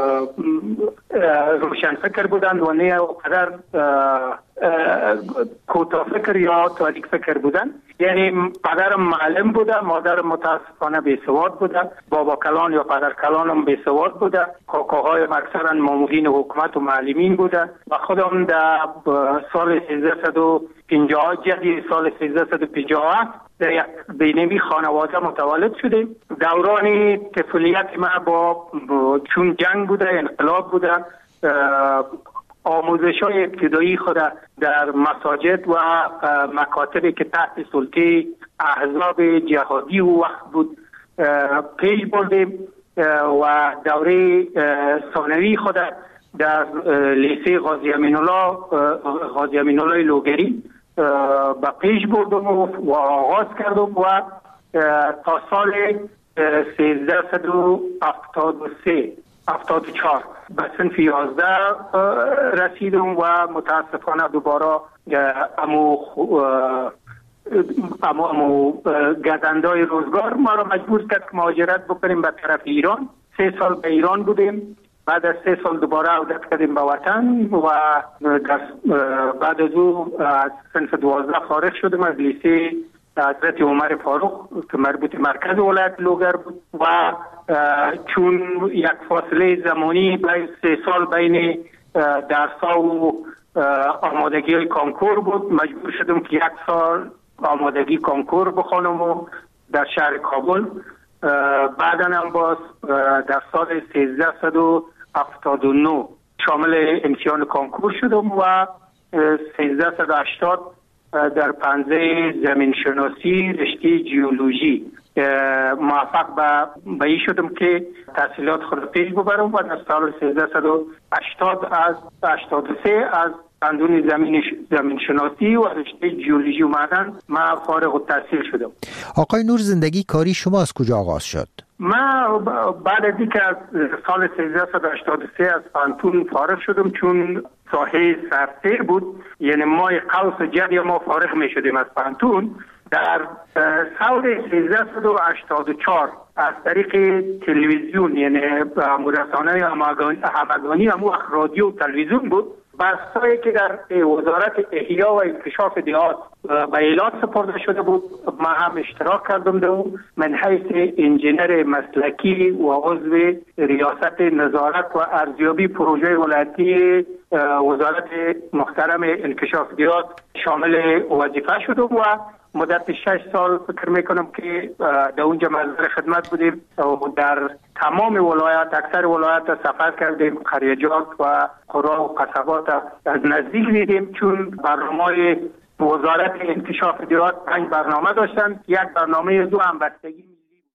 روشن فکر بودند و نه او قدر کوتاه فکر یا تاریک فکر بودند. یعنی پدرم معلم بوده، مادرم متاسفانه بیسواد بوده، بابا کلان یا پدر کلانم بیسواد بوده، کاکاهای اکثرا مامورین حکومت و معلمین بوده و خودم در سال سیزده و پنجاه جدی سال سیزده و پنجاه در یک بینوی خانواده متولد شدیم. دوران طفولیت ما با چون جنگ بوده، انقلاب بوده، آموزش های ابتدایی خود در مساجد و مکاتبی که تحت سلطه احزاب جهادی و وقت بود پیش بردیم و دوره ثانوی خود در لیسه غازی امین الله غازی امین الله لوگری با پیش بردم و آغاز کردم و تا سال سیزده و هفتاد و سه هفتاد و چهار به صنف یازده رسیدم و متاسفانه دوباره امو امو امو گزندای روزگار ما را مجبور کرد که مهاجرت بکنیم به طرف ایران. سه سال به ایران بودیم، بعد از سه سال دوباره عودت کردیم به وطن و بعد از او از صنف دوازده فارغ شدم از لیسه حضرت عمر فاروق که مربوط مرکز ولایت لوگر بود و چون یک فاصله زمانی بین سه سال بین درس‌ها و آمادگی های کانکور بود، مجبور شدم که یک سال آمادگی کانکور بخوانم و در شهر کابل. بعدا هم باز در سال سیزده و هفتاد و نه شامل امتحان کانکور شدم و سیزده و هشتاد در پنزه زمین شناسی رشته جیولوژی موفق به به شدم که تحصیلات خود پیش ببرم و در سال سیزده و هشتاد از هشتاد و سه از قانون زمین زمین شناسی و رشته جیولوژی و معدن من فارغ التحصیل شدم. آقای نور، زندگی کاری شما از کجا آغاز شد؟ من بعد از اینکه از سال سیزده و هشتاد و سه از پانتون فارغ شدم، چون ساحه سرسیر بود، یعنی مای قوس و جدی ما فارغ می شدیم از پانتون. در سال سیزده و هشتاد و چهار از طریق تلویزیون، یعنی رسانه همگانی همو رادیو تلویزیون بود، بحث‌هایی که در وزارت احیا و انکشاف دیهات به اعلان سپرده شده بود ما هم اشتراک کردم در اون من حیث انجینر مسلکی و عضو ریاست نظارت و ارزیابی پروژه ولایتی وزارت محترم انکشاف دیهات شامل وظیفه شدم و مدت شش سال فکر میکنم که در اونجا مزار خدمت بودیم و در تمام ولایات اکثر ولایات سفر کردیم، قریجات و قرا و قصبات از نزدیک دیدیم چون برنامه وزارت انکشاف دیهات پنج برنامه داشتن، یک برنامه دو همبستگی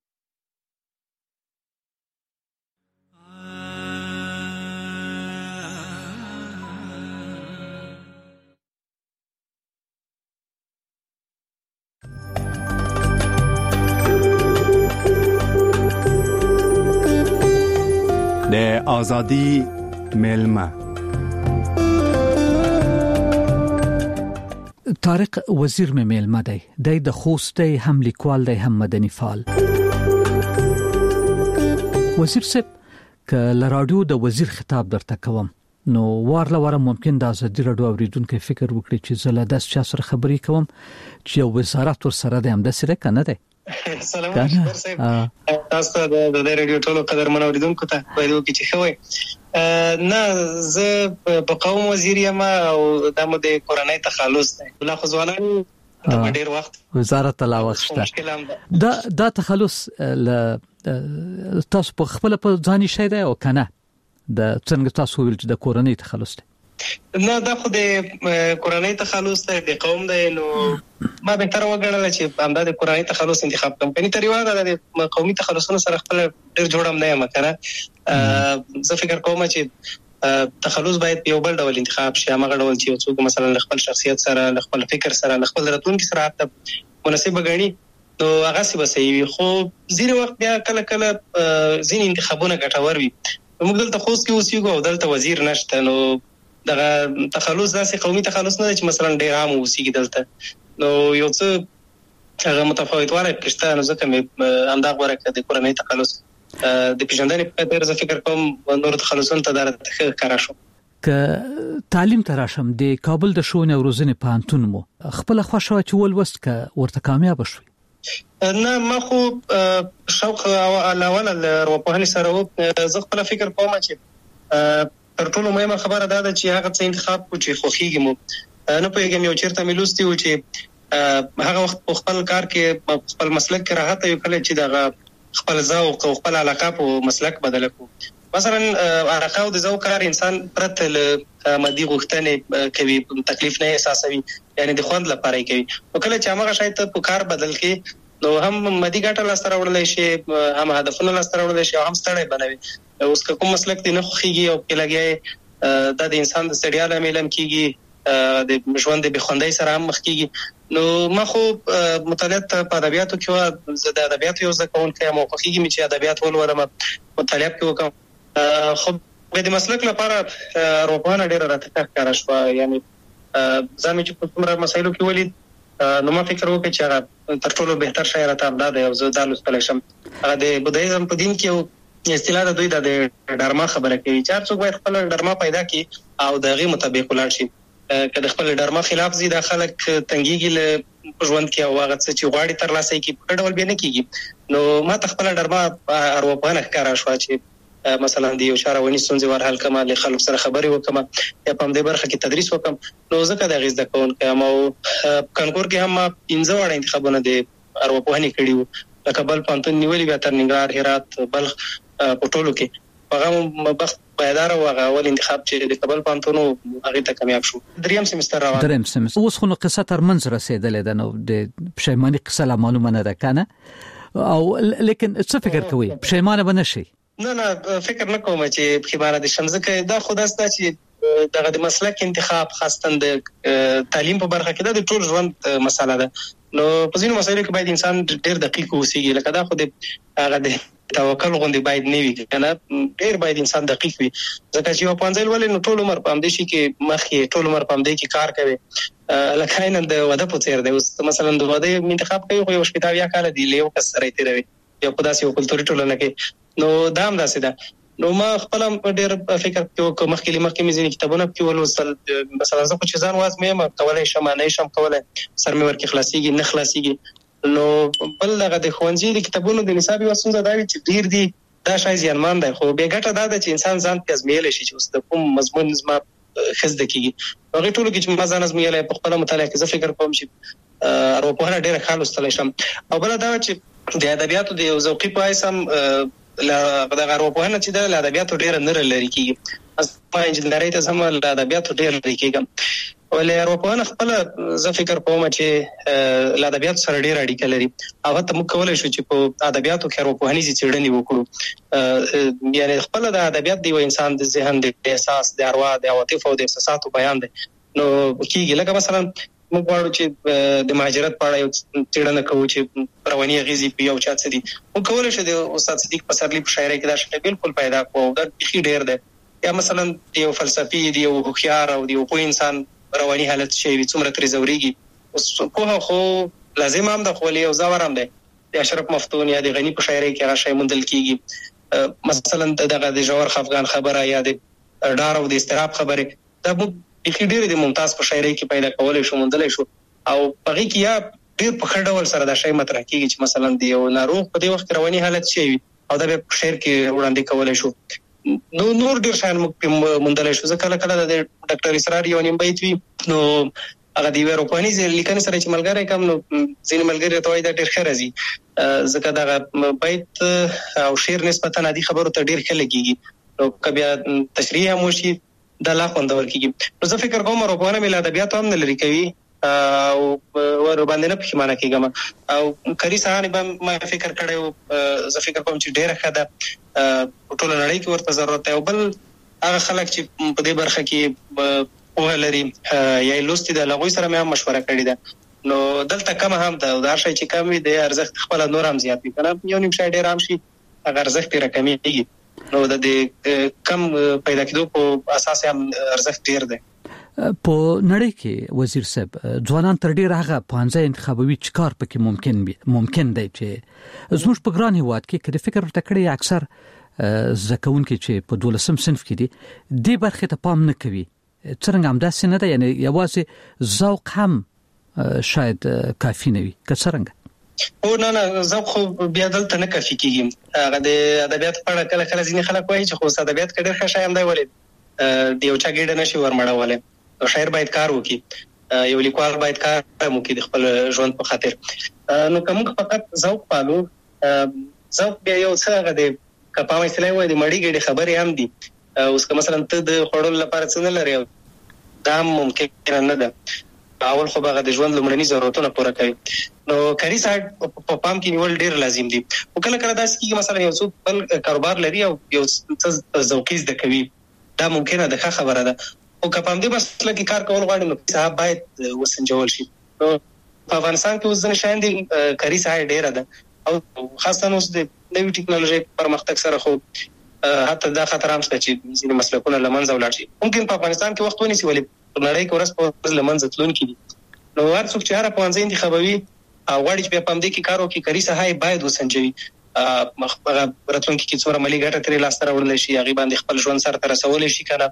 د آزادی میلمه. طارق وزیر مې میلمه دی. دی د خوست دی، هم لیکوال دی، هم مدني فعال. وزیر صاحب ک لراډیو د وزیر خطاب درته کوم نو وارله واره ممکن د آزادی راډیو اوریدونکو فکر وکړي چې زله داس چا سره خبرې کوم چې وزارت ور سره د هم د سره کنه دی. سلام علیکم صاحب، تاسو د د رادیو ټولو قدرمن اوریدونکو ته وایو چې خوي نه زه په قوم وزیر یم او د مو د کورنۍ تخلص دی بل خو ځوانان د ډیر وخت وزارت لا وخته دا دا تخلص ل تاسو په خپل په ځاني شي دی او کنه د څنګه تاسو ویل چې د کورنۍ تخلص دی؟ نه دا خو د کورنۍ تخلص دی د قوم دی نو ما به تر وګڼل چې همدا د کورنۍ تخلص انتخاب کوم کني تر یو د قومي تخلصونو سره خپل ډیر جوړم نه یم کنه. زه فکر کوم چې تخلص باید یو بل ډول انتخاب شي، هغه ډول چې څوک مثلا خپل شخصیت سره خپل فکر سره خپل راتلونکي سره حتی مناسب غني نو هغه څه بسوي. خو ځینې وخت بیا کله کله ځینې انتخابونه ګټور وي. موږ دلته خوست کې اوسېږو او دلته وزیر نشته نو دغه تخلص داسې قومي تخلص نه چې مثلا ډیر عام اوسېږي دلته نو یو څه هغه متفاوتواله کېشته نو ځکه مې همدا غوړه کړه د کورنۍ تخلص د پیژندنې په تر ځ فکر کوم نور تخلصون ته درته کار شو. ک تعلیم تراشم د کابل د شونه روزنې پانتون مو خپل خوښه چې ولوست ک ورته کامیاب شوي؟ نه ما خو شوق الاول الروپهني سره و زه خپل فکر کوم چې تر ټولو مهمه خبره دا ده چې هغه څه انتخاب کو چې خوخيږي مو نه پوهیږم یو چیرته ملوستي و چې هغه وخت په خپل کار کې خپل مسلک کې راحت یو کله چې دا خپل ذوق او خپل علاقه په مسلک بدل کو. مثلا علاقه او د ذوق کار انسان پرته ل مادي غوښتنې کوي، تکلیف نه احساسوي، یعنی د خوند لپاره کوي. نو کله چې هغه شاید په کار بدل کې نو هم مادي ګټه لاسته راوړل شي، هم هدفونه لاسته راوړل شي او هم ستړی بنوي. اوس کوم مسلک دی نه خوږي او کلاګي د انسان د ستړیا لامل کیږي، د ژوند د بخوندۍ سره هم مخ کیږي. نو ما خو مطالعات په ادبیاتو کې و زه د ادبیاتو یو ځکون کې مو خوږي مې چې ادبیات ولولم مطالعه کې وکم. خو د مسلک لپاره روپانه ډیره راته کار شو، یعنی ځم چې په کومه مسایلو کې ولید نو ما فکر وکړ چې هغه تر ټولو بهتر شاعر ته امداد دی او زه د لوستل شم. هغه د بودایزم په دین کې اصطلاح د دوی د ډرما خبره کوي چې هر څوک باید خپل ډرما پیدا کړي او دغه مطابق ولاړ شي. کله خپل ډرما خلاف زی د خلک تنګیږي له ژوند کې او هغه څه چې غواړي تر لاسه کې په ډول به نه کیږي. نو ما خپل ډرما اروپانه ښکارا شو چې مثلا د یو شاروونی ستونزې ور حل کما له خلکو سره خبرې وکم یا په دې برخه کې تدریس وکم. نو ځکه د غیز د کون کوم او کنکور کې هم پنځه وړ انتخابونه د اروپانه کړي وو لکه بل پانتون نیولې بیا تر ننګرهار، هرات، بلخ په ټولو کې. هغه بخت پایدار او هغه اول انتخاب چې د کابل پانتونو هغه ته کامیاب شو. دریم سمستر روان دریم سمستر اوس خو نو قصه تر منځ رسیدلې ده نو د پښیماني قصه لا معلومه نه ده کنه او لیکن څه فکر کوي پښیمانه بنشي؟ نه نه فکر نه کوم چې پښیمانه دي شمزه کې دا خداسته چې دغه د مسلک انتخاب خاصتن د تعلیم په برخه کې د ټول ژوند مسله ده. نو په ځینو مسایلو کې باید انسان ډېر دقیق اوسېږي لکه دا خو د هغه د توکل غوندي باید نه وي کنه، ډېر باید انسان دقیق وي ځکه چې یو پنځل ولې نو ټول عمر پام دي شي کې مخې ټول عمر پام دي کې کار کوي لکه نه د وده په څیر دی. اوس مثلا د وده انتخاب کوي خو یو شپږ یا کال دی له یو کس سره تیروي یو په داسې یو کلتوري ټولنه کې نو دا هم داسې ده. نو ما خپل ډېر فکر کوم مخکې مخکې مې ځینې کتابونه کې ولوستل مثلا زه خو چې ځان وازمې ما کولای شم نه شم کولای سر مې ورکې خلاصيږي نه خلاصيږي نو بل هغه د ښوونځي د کتابونو د نصاب یو څه دا وی چې ډېر دي دا شای زیانمان دی خو به ګټه دا ده چې انسان ځان ته ازمېل شي چې اوس د کوم مضمون زما خزده کیږي هغه ټول کې چې ما ځان ازمېل په خپل مطالعه کې زه فکر کوم چې اروپا ډېر خالص تللی شم او بل دا چې د ادبیاتو د یو ذوقي په اساس لا د اروپا نه چې د ادبیاتو ډېر نه لري کیږي اس په انجنیري ته سم د ادبیاتو ډېر لري کیږي ولې اروپا نه خپل زه فکر کوم چې د ادبیاتو سره ډېر اړیکه لري او ته موږ کولای شو چې په ادبیاتو کې اروپا هني څېړنې وکړو یعنی خپل د ادبیات دی انسان د ذهن د احساس د اروا د عواطف او د احساساتو بیان دی نو کیږي لکه مثلا موږ غواړو چې د مهاجرت په اړه یو څېړنه کوو چې رواني غیزي په یو چا څه دي موږ کولای شو د استاد صدیق پسرلی په شاعرۍ کې دا شی بالکل پیدا کوو دا بخي ډېر دی یا مثلا د یو فلسفي دی یو هوښیار او د یو پوه انسان رواني حالت شي څومره تر زوريږي اوس په خو لازم هم د خولي او زاور هم دی د اشرف مفتون یا د غنی په شاعرۍ کې هغه شی مندل کیږي مثلا دغه د جوهر خفغان خبره یا د ډار او د استراب خبره دا بخي ډېر د ممتاز په شاعرۍ کې پیدا کولای شو مندلای شو او پغې کې یا ډېر په خړ ډول سره دا شی مطرح کیږي چې مثلا دی یو ناروغ په دې وخت رواني حالت شي او دا په شعر کې وړاندې کولای شو نو نور ډېر شان مندلای شو ځکه کله کله د ډاکټر اسرار یو نیم بیت وی نو هغه دی اروپاني لیکنې سره چې ملګری کم نو ځینې ملګری ته وایي دا ډېر ښه راځي ځکه دا بیت او شعر نسبتا عادي خبرو ته ډېر ښه لګيږي نو کبه تشریح هم وشي دا لا خوندور کیږي نو زه فکر کوم اروپانه مل ادبیات هم نه لري کوي او ور باندې نه پښیمانه کیږم او کری سهانه به ما فکر کړو زه فکر کوم چې ډېر ښه ده ټول نړۍ کې ورته ضرورت دی او بل هغه خلک چې په دې برخه کې په لري یا لوستي د لغوي سره مې هم مشوره کړې ده نو دلته کم هم ده دا شی چې کم وي د ارزښت خپل نور هم زیات وي کنه یو نیم شای ډېر هم شي هغه ارزښت یې راکمېږي نو د دې کم پیدا کېدو په اساس هم ارزښت ډېر دی په نړۍ کې وزیر صاحب ځوانان تر ډیره هغه پانځه انتخابوي چکار پکې ممکن بي ممکن دی چې زموږ په ګران هیواد کې کله فکر ورته کړی اکثر زکون کې چې په دولسم صنف کې دي د برخه ته پام نه کوي څنګه هم داسې نه ده یعنی یوازې ذوق هم شاید کافي نه وي که څنګه او نه نه ذوق خو بیا دلته نه کافي کیږي هغه د ادبیات په اړه کله کله ځینې خلک وایي چې خو ادبیات کې ډېر ښه شی هم دی ولې د یو چا ګډه نشي ورمړولای او شاعر باید کار وکړي یو لیکوال باید کار وکړي د خپل ژوند په خاطر نو کوم فقط ذوق پالو ذوق بیا یو څه غو د کپاوې سلای وای د مړی ګډه خبرې هم دي اوس که مثلا ته د خړول لپاره څه نه لري دا ممکن نه ده اول خو به د ژوند لمړني ضرورتونه پوره کوي نو کاری سایت په پام کې نیول ډیر لازم دي او کله کله داسې کیږي مثلا یو څوک بل کاروبار لري او یو څه ذوقي زده کوي دا ممکنه ده خبره ده او که په دې مسله کې کار کول غواړي نو صاحب باید وسنجول شي نو په افغانستان کې اوس ځنه شاین دي کاری سایت ډیر ده او خاصه اوس د نوې ټکنالوژي پرمختګ سره خو حتی دا خطر هم شته چې ځینې مسلکونه لمنځه ولاړ شي ممکن په افغانستان کې وخت ونیسي ولې په نړۍ کې ورس په لمنځه تلون کې نو هر څوک چې هر په ځین انتخابوي او غواړي چې په پم دې کې کار وکړي کاری سهای باید وسنجوي مخبره راتلونکي کې څوره ملي ګټه ترې لاس ته راوړل شي هغه باندې خپل ژوند سره تر رسول شي کنه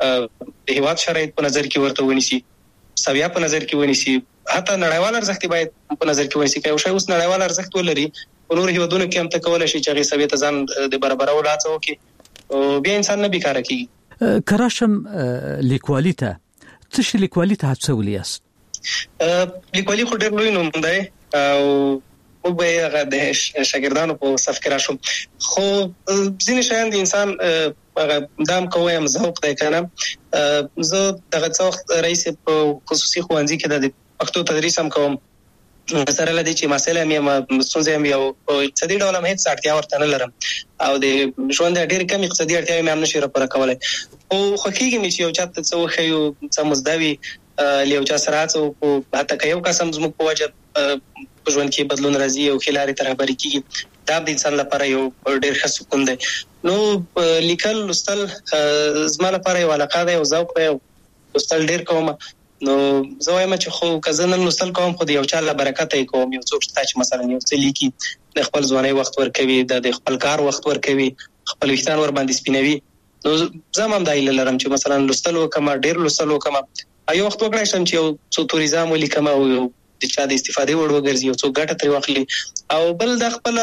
د هیواد شرایط په نظر کې ورته ونیسي سویا په نظر کې ونیسي حتی نړیوال ارزښت باید په نظر کې ونیسي که شی اوس نړیوال ارزښت ولري په نور هیوادونو کې هم ته کولای شي چې هغه سویا ته ځان د برابرولو هڅه وکړي او بیا انسان نه بیکاره کیږي کراشم لیکوالي ته څه شي لیکوالي ته هڅولې است لیکوالي خو ډېر لوی نوم دی او او به هغه د شاګردانو په صف کې راشم خو ځینې شیان د انسان هغه دام کوم ذوق دی کنه زه دغه څوخت رئیس په خصوصي ښوونځي کې د پښتو تدریس هم کوم سره لدی چې مسله مې مستونزه مې او اقتصادي ډول هم هیڅ اړتیا ورته نه لرم او د ژوند ډېر کم اقتصادي اړتیا مې هم نشي راپور کولای او خو کېږي چې یو چاته څه خو څه مزدوي لیو چا سره څو حتی که یو قسم زموږ په وجه په ژوند کې بدلون راځي او خلاري تر خبرې کیږي دا د انسان لپاره یو ډېر ښه سکون دی نو لیکل لوستل زما لپاره یو علاقه ده او ذوق دی لوستل ډېر کوم نو زه وایم چې خو که نن لوستل کوم خو د یو چا له برکته یې کوم یو څوک شته چې مثلا یو څه لیکي د خپل ځوانۍ وخت ورکوي د خپل کار وخت ورکوي خپل وختان ور باندې سپینوي. نو زمام دایله لرم چې مثلا لوستل وکم ډیر لوستل وکم ایو وخت وکړای شم چې یو څو توریزم ولیکم او د چا د استفادې وړ وګرځي او څو ګټه تر واخلي. او بل د خپل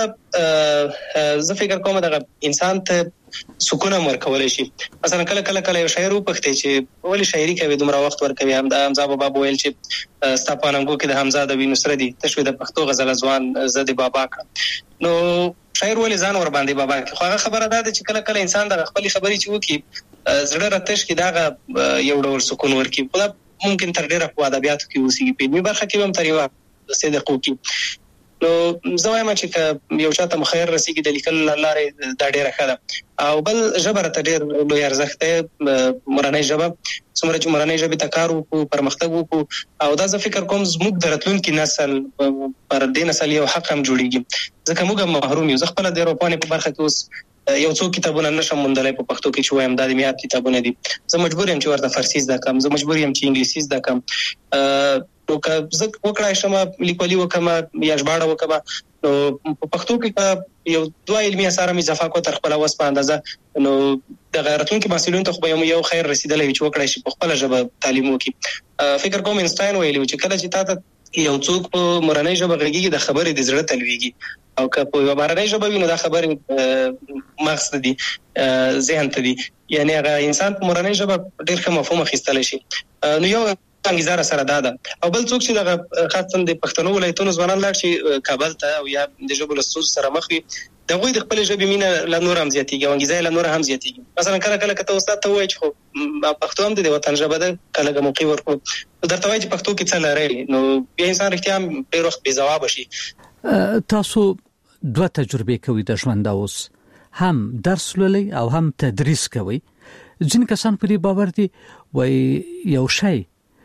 زه فکر کوم د انسان ته سکون ورکول شي. مثلا کله کله کله یو شاعر وپختي چې ولی شاعري کوي دومره وخت ورکوي. هم د حمزه بابا ویل چې ستاپاننګو کې د حمزه د وینسره دي تشوي د پښتو غزل ځوان زده بابا کړ. نو شاعر ولې ځان ور باندې بابا کې خو هغه خبره ده چې کله کله انسان د خپل خبري چې وکي زړه راتش کې دا یو ډول سکون ورکي. خو ممکن تر ډیره په ادبیاتو کې اوسېږي په دې برخه کې هم تر یو صدقو کې. نو زه وایم چې یو چاته مخیر رسیږي د لیکل لارې دا ډیره ښه ده. او بل ژبه ته ډیر لوی ارزښت دی. مورنۍ ژبه څومره چې مورنۍ ژبې ته کار وکړو پرمختګ وکړو او دا زه فکر کوم زموږ د راتلونکي نسل پر دې نسل یو حق هم جوړیږي ځکه موږ محروم یو. زه خپل د اروپانې په برخه کې اوس یو څو کتابونه نشم موندلای په پښتو کې چې وایم دا د میات کتابونه دي. زه مجبور یم چې ورته فارسی زده کړم. زه مجبور یم چې انګلیسي زده کړم. نو که زه وکړای شم لیکوالي وکم یا ژباړه وکم نو په پښتو کې یو دوه علمي اثار مې اضافه کو تر خپل وس په اندازه نو د غیرتونکو مسؤلین ته خو یو خیر رسیدلې چې وکړای شي په خپل ژبه تعلیم وکړي. فکر کوم اینشتاین ویلي چې کله چې تاسو یو څوک په مورنۍ ژبه غږیږي د خبرې د زړه تلويږي او که په یو بهرنۍ ژبه وي نو دا خبرې مغز دي ذهن ته دي. یعنی هغه انسان په مورنۍ ژبه ډېر ښه مفهوم اخیستلی شي. نو یو انګیزه سره دا ده. او بل څوک چې د خاصه د پښتنو ولایتونو ځوانان لاړ شي کابل ته او یا د ژبو له ستونزو سره مخ وي د هغوی د خپل ژبې مینه لا نور هم زیاتېږي او انګیزه لا نور هم زیاتېږي. مثلا کله کله که ته استاد ته ووایې چې خو پښتو هم د وطن ژبه ده کله که موقع ورکړو درته وایي چې پښتو کې څه لرئ نو بیا انسان رښتیا هم ډېر وخت بې ځوابه شي. تاسو دوه تجربې کوي د ژوند اوس هم درس لولئ او هم تدریس کوي. ځینې کسان په دې باور دي وایي یو شی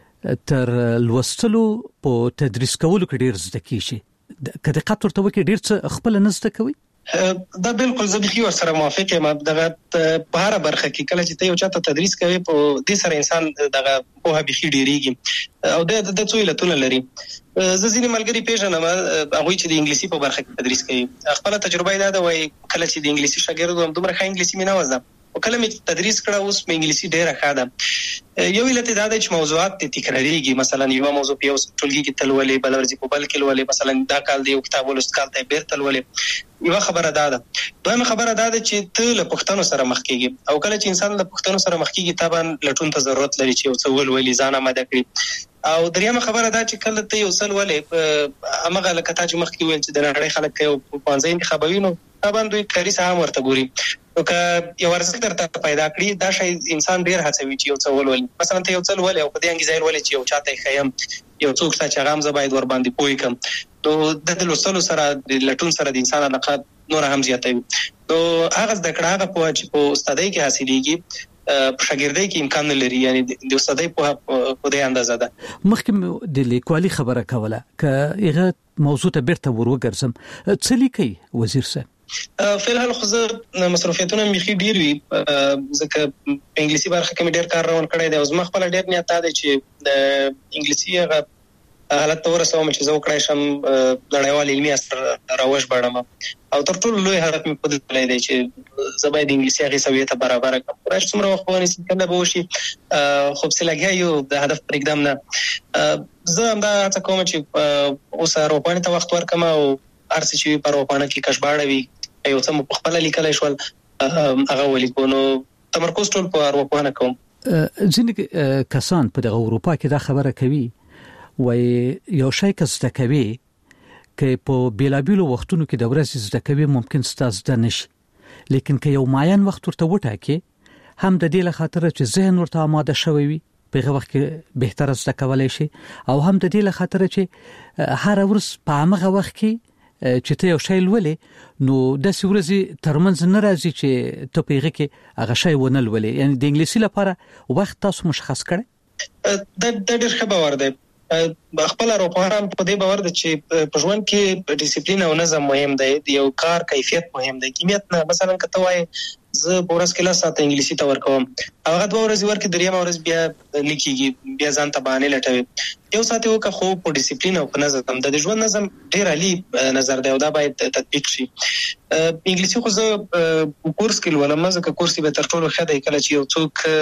تر لوستلو په تدریس کولو کې ډیر زده کیږي. که دقت ورته وکړي ډیر څه خپل نه زده کوي. دا بالکل زه به سره موافق یم. دغه په هر برخه کې کله چې ته یو چاته تدریس کوي په دې سره انسان دغه په بخي ډیریږي او د د څو علتونه لري. زه ځینې ملګری پیژنم هغه چې د انګلیسي په برخه کې تدریس کوي. خپل تجربه دا ده وای کله چې د انګلیسي شاګرد وم دومره ښه انګلیسي مې نه وزم او کله مې تدریس کړه اوس مې انګلیسي ډیره ښه ده. یو علت دا ده چې موضوعات تکراریږي. مثلا یو موضوع په یو ټولګي کې تلولې بل ورځې په بل کې ولولې. مثلا دا کال دی یو کتاب ولوست کال ته بیرته تلولې. یو خبره دا ده. دویمه خبره دا ده چې ته له پښتنو سره مخ کېږي او کله چې انسان له پښتنو سره مخ کېږي طبعا لټون ته ضرورت لري چې یو څه ولولې ځان آماده کړي. او دریمه خبره دا چې کله ته یو څل ولې امغه لکه تا چې مخ کې ویل چې د نړۍ خلک یو پانځه انتخابوي نو طبعا دوی کاري سهم ورته ګوري. نو که یو ارزښت درته پیدا کړي دا شی انسان ډیر هڅوي چې یو څه ولولي. مثلا ته یو څل ولې او په دې انګیزه ولې چې یو چاته خیم یو څوک چې هغه هم زه باید ور باندې پوي کم نو د لوستلو سره د لټون سره د انسان علاقه نور هم زیاتوي. نو هغه د کړه هغه په چې په استادۍ کې حاصلېږي په شاګردۍ کې امکان نه لري. یعنی د استادۍ په په دې اندازه ده. مخکې د لیکوالي خبره کوله که هغه موضوع ته بیرته وروګرځم څه لیکي وزیر صاحب؟ فعلا خو زه مصروفیتونه مخې ډیر وي ځکه په انګلیسي برخه کې مې ډیر کار روان کړی دی او زما خپل ډیر نیت دی چې د انګلیسي هغه حالت ته ورسوم چې زه وکړای شم نړیوال علمي اثر راوژباړم او تر ټولو لوی هدف مې په دې دی چې زه باید انګلیسي هغې سویې ته برابر کړم. راځي څومره وخت ونیسي کله به وشي خو پسې لګیا یو د هدف پرېږدم نه. زه همدا هڅه کوم چې اوس اروپانې ته وخت ورکړم او هر څه چې په اروپانه کې کشباړه وي یو څه مو په خپله لیکلی شول هغه ولیکو نو تمرکز ټول په اروپانه کوم. ځینې کسان په دغه اروپا کې دا خبره کوي وای یو شی که زده کوي که په بیلابیلو وختونو کې د ورځې زده کوي ممکن ستا زده نشي لیکن که یو معین وخت ورته وټاکې هم د دې له خاطره چې ذهن ورته آماده شوی وي په هغه وخت کې بهتره زده کولی شي او هم د دې له خاطره چې هر ورځ په همغه وخت کې چې ته یو شی لولې نو داسې ورځې ترمنځ نه راځي چې ته په هغه کې هغه شی ونه لولې. یعنی د انګلیسي لپاره وخت تاسو مشخص کړئ؟ دا ډېر ښه باور دی. خپل اروپایان په دې باور دي چې په ژوند کې ډیسپلین او نظم مهم دی. د یو کار کیفیت مهم دی. کمیت نه مثلا کته وای زه په ورځ کې لس ساعته انګلیسي ته ورکوم. هغه دوه ورځې ورکې درېیمه ورځ بیا لیکيږي، بیا ځان ته بهانې لټوي. یو ساعت وکړه خو په ډیسپلین او په نظم د ژوند نظم ډېر عالی نظر دی او دا باید تطبیق شي. انګلیسي خو زه کورس کې ولوم، ځکه کورس به تر ټولو ښه دی کله چې یو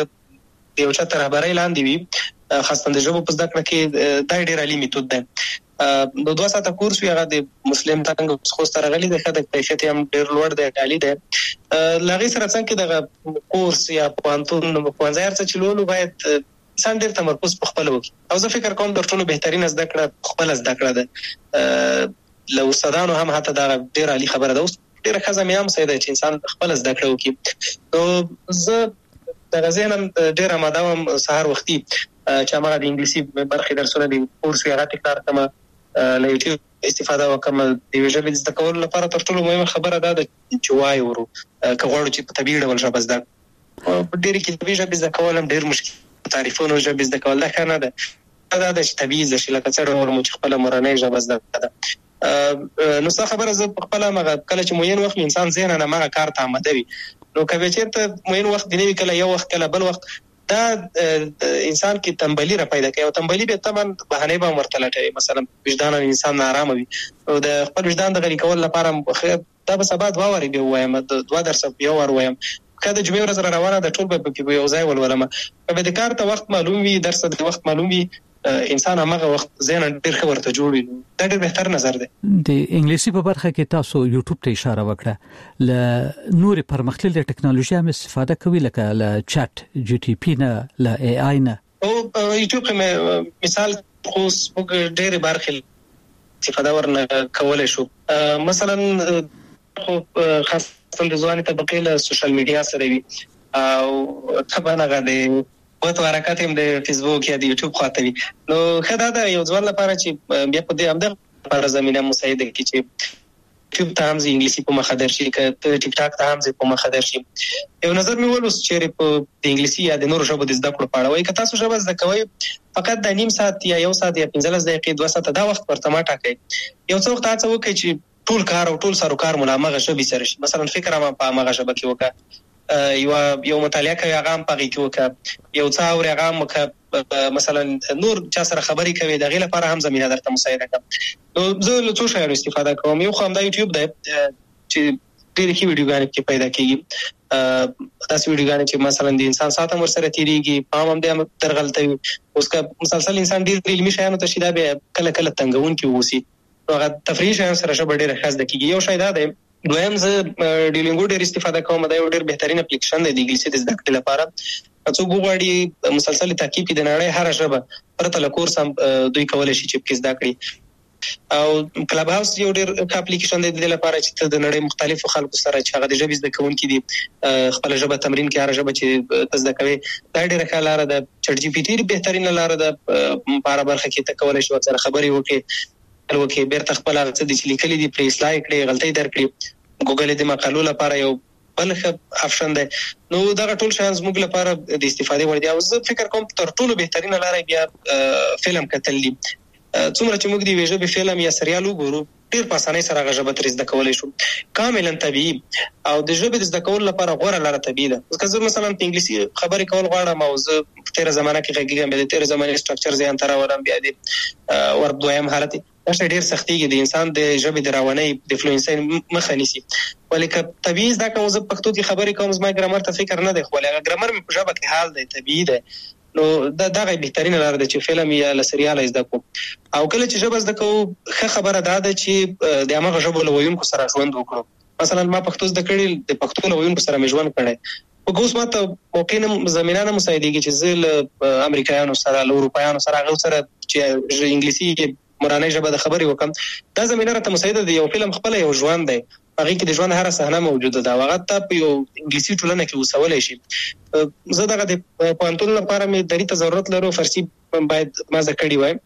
څوک یو چا تر رهبرۍ لاندې وي، خاصه د ژبو په زده کړه کې دا ډېر عالی میتود دی. نو دوه ساعته کورس وی هغه د مسلم څنګه خو سره غلي د خدای کیفیت هم ډېر لوړ دی، عالی دی. لغې سره څنګه د کورس یا پوهنتون په ځای ارڅ چلولو باید انسان ډېر تمرکز په خپل وکړي. او زه فکر کوم د ټولو بهترین زده کړه خپل زده کړه ده. له استادانو هم حتی دا ډېر عالی خبره ده. اوس ډېر ښه زمینه هم سیده چې انسان خپل زده کړه وکړي. نو زه د غزینم ډېر آماده وم سهار وختي چې هغه د انګلیسي برخې درسونه دي کورس یې راته کار کوم له یوټیوب استفاده وکم. د ژبې زده کولو لپاره تر ټولو مهمه خبره ده چې وای ورو که غواړو چې په طبيعي ډول ژبه زده کړو. په ډېر کې طبيعي ژبه زده کول هم ډېر مشکل، تعریفونو ژبه زده کول دا ښه نه ده. دا د طبيعي زده شي لکه څنګه ورمو چې خپل مورنۍ ژبه زده کړه. نو څه خبره زه په خپل مغه کله چې موین وخت انسان ذهن نه مغه کار ته آماده وي، نو کله چې موین وخت دی نه کله یو وخت کله بل وخت دا انسان کې تنبلی را پیدا کوي او تنبلی به تمن بهانه به مرتلټي. مثلا وجدان انسان نارامه وي او د خپل وجدان د غلي کول لپاره دا به سبا دوا وری به وایم د دوا درس یو ور وایم کله جمعې ورځ روانه د ټول به په یو ځای ولولم. په د کار ته وخت معلوم وي، درس د وخت معلوم وي، انسان هغه وخت ذهن ډېر ښه ورته جوړوي. دا ډېر بهتر نظر دی. د انګلیسي په برخه کې تاسو یوټیوب ته اشاره وکړه، ل نور پرمختللې ټکنالوژي هم استفاده کوي لکه ل چات جی ټي پی نه، ل ای آی نه. او یوټیوب کې مثال خو سپوږ ډېر برخه استفاده ورنه کولای شو. مثلا خو خاصه د ځواني طبقه له سوشل میډیا سره وي او طبعا هغه د وته حرکت هم د فیسبوک یا د یوټیوب خاطر وي. نو خدای دا یو ځوان لپاره چې بیا په دې هم د پر زمينه مساعده کی چې یوټیوب ته هم انګلیسي په مخه درشي، که ټیک ټاک ته هم په مخه درشي. یو نظر مې ولوس چې په انګلیسي یا د نورو ژبو د زده کړو په اړه وایي که تاسو ژبه زده کوئ فقط د نیم ساعت یا یو ساعت یا پنځلس دقیقې دوه ساعت دا وخت ورته ما ټاکئ. یو څو وخت تاسو وکړئ چې ټول کار او ټول سروکار ملامغه ژبې سره شي. مثلا فکر ما په مغه ژبه کې وکړه، یو یو مطالعه کوي هغه هم پغې کې وکړه، یو څا اور هغه هم وکړه، مثلا نور چا سره خبرې کوي د غیر لپاره هم زمينه درته مساعده کوم. نو زه له څه شیانو استفاده کوم. یو خو هم د یوټیوب د چې ډېر ښه ویډیوګانې کې پیدا کیږي. تاسو ویډیوګانې چې مثلا د انسان ساته ور سره تیریږي پام هم د ترغلطي اوس کا مسلسل انسان ډېر علمي شیانو ته شیدا به کله کله تنګون کې ووسی. هغه تفریح شیان سره شبه ډېر خاص د کیږي. یو شی دا دی. دویم زه ډیلینګو ډېر استفاده کوم. دا یو ډېر بهترین اپلیکیشن دی د انګلیسي د زده کړې لپاره. څوک وغواړي مسلسل تعقیب کې د نړۍ هر ژبه پرته له کورس هم دوی کولای شي چې په زده کړي. او کلب هاوس یو ډېر اپلیکیشن دی د لپاره چې د نړۍ مختلفو خلکو سره چې هغه د ژبې زده کوونکي دي خپل ژبه تمرین کوي، هر ژبه چې زده کوي. دا ډېر ښه لاره ده. چټ جی پی ټي بهترین لاره ده په هر برخه کې ته کولای شي سره خبرې وکړي الوکه بیرته خپل هغه څه چې لیکلي دي پرې اصلاح کړي، غلطۍ درکړي. ګوګل دې مقالو لپاره یو بل ښه آپشن دی. نو دا ټول شان زموږ لپاره د استفادې وړ دي. او زه فکر کوم تر ټولو بهترین لاره بیا فلم کتل دي. څومره چې موږ دی ویژه به فلم یا سریال وګورو ډیر په اسانۍ سره غږ به تر زده کولای شو. کاملا طبيعي او د ژبې د زده کولو لپاره غوړه لاره طبيعي ده. اوس که زه مثلا په انګلیسي خبرې کول غواړم او زه په تیر زمانه کې غږیږم به د تیر زمانه سټرکچر ځان تر اورم بیا دي ور دویم حالت دا ډیر سختيږي د انسان د ژبې د راونۍ د فلوئنسي مخه نیسي. ولیکه طبيعي زده کوم زه پښتو کې خبرې کوم زما ګرامر ته فکر نه دی خو هغه ګرامر مې په ژبه کې حال دی طبيعي دی. نو دا دغه بهترین لاره ده چې فلم یا سریال زده کو. او کله چې ژبه زده کو ښه خبره ده چې د هغه ژبه لویونکو سره ژوند وکړو. مثلا ما پښتو زده کړې د پښتو لویونکو سره مې ژوند کړی. او اوس ماته موقع نه زمينه نه مساعدېږي چې زه له امریکایانو سره له اروپایانو سره هغه سره چې انګلیسي مورانه ژبه د خبرې وکم. دا زمينه راته مساعده دی. یو فلم خپل یو ژوند دی، هغه کې د ژوند هر صحنه موجوده ده. هغه ته په یو انګلیسي ټولنه کې وسولای شي. زه دغه د پوهنتون لپاره مې درې ته ضرورت لرو فارسی باید ما زده کړی وای.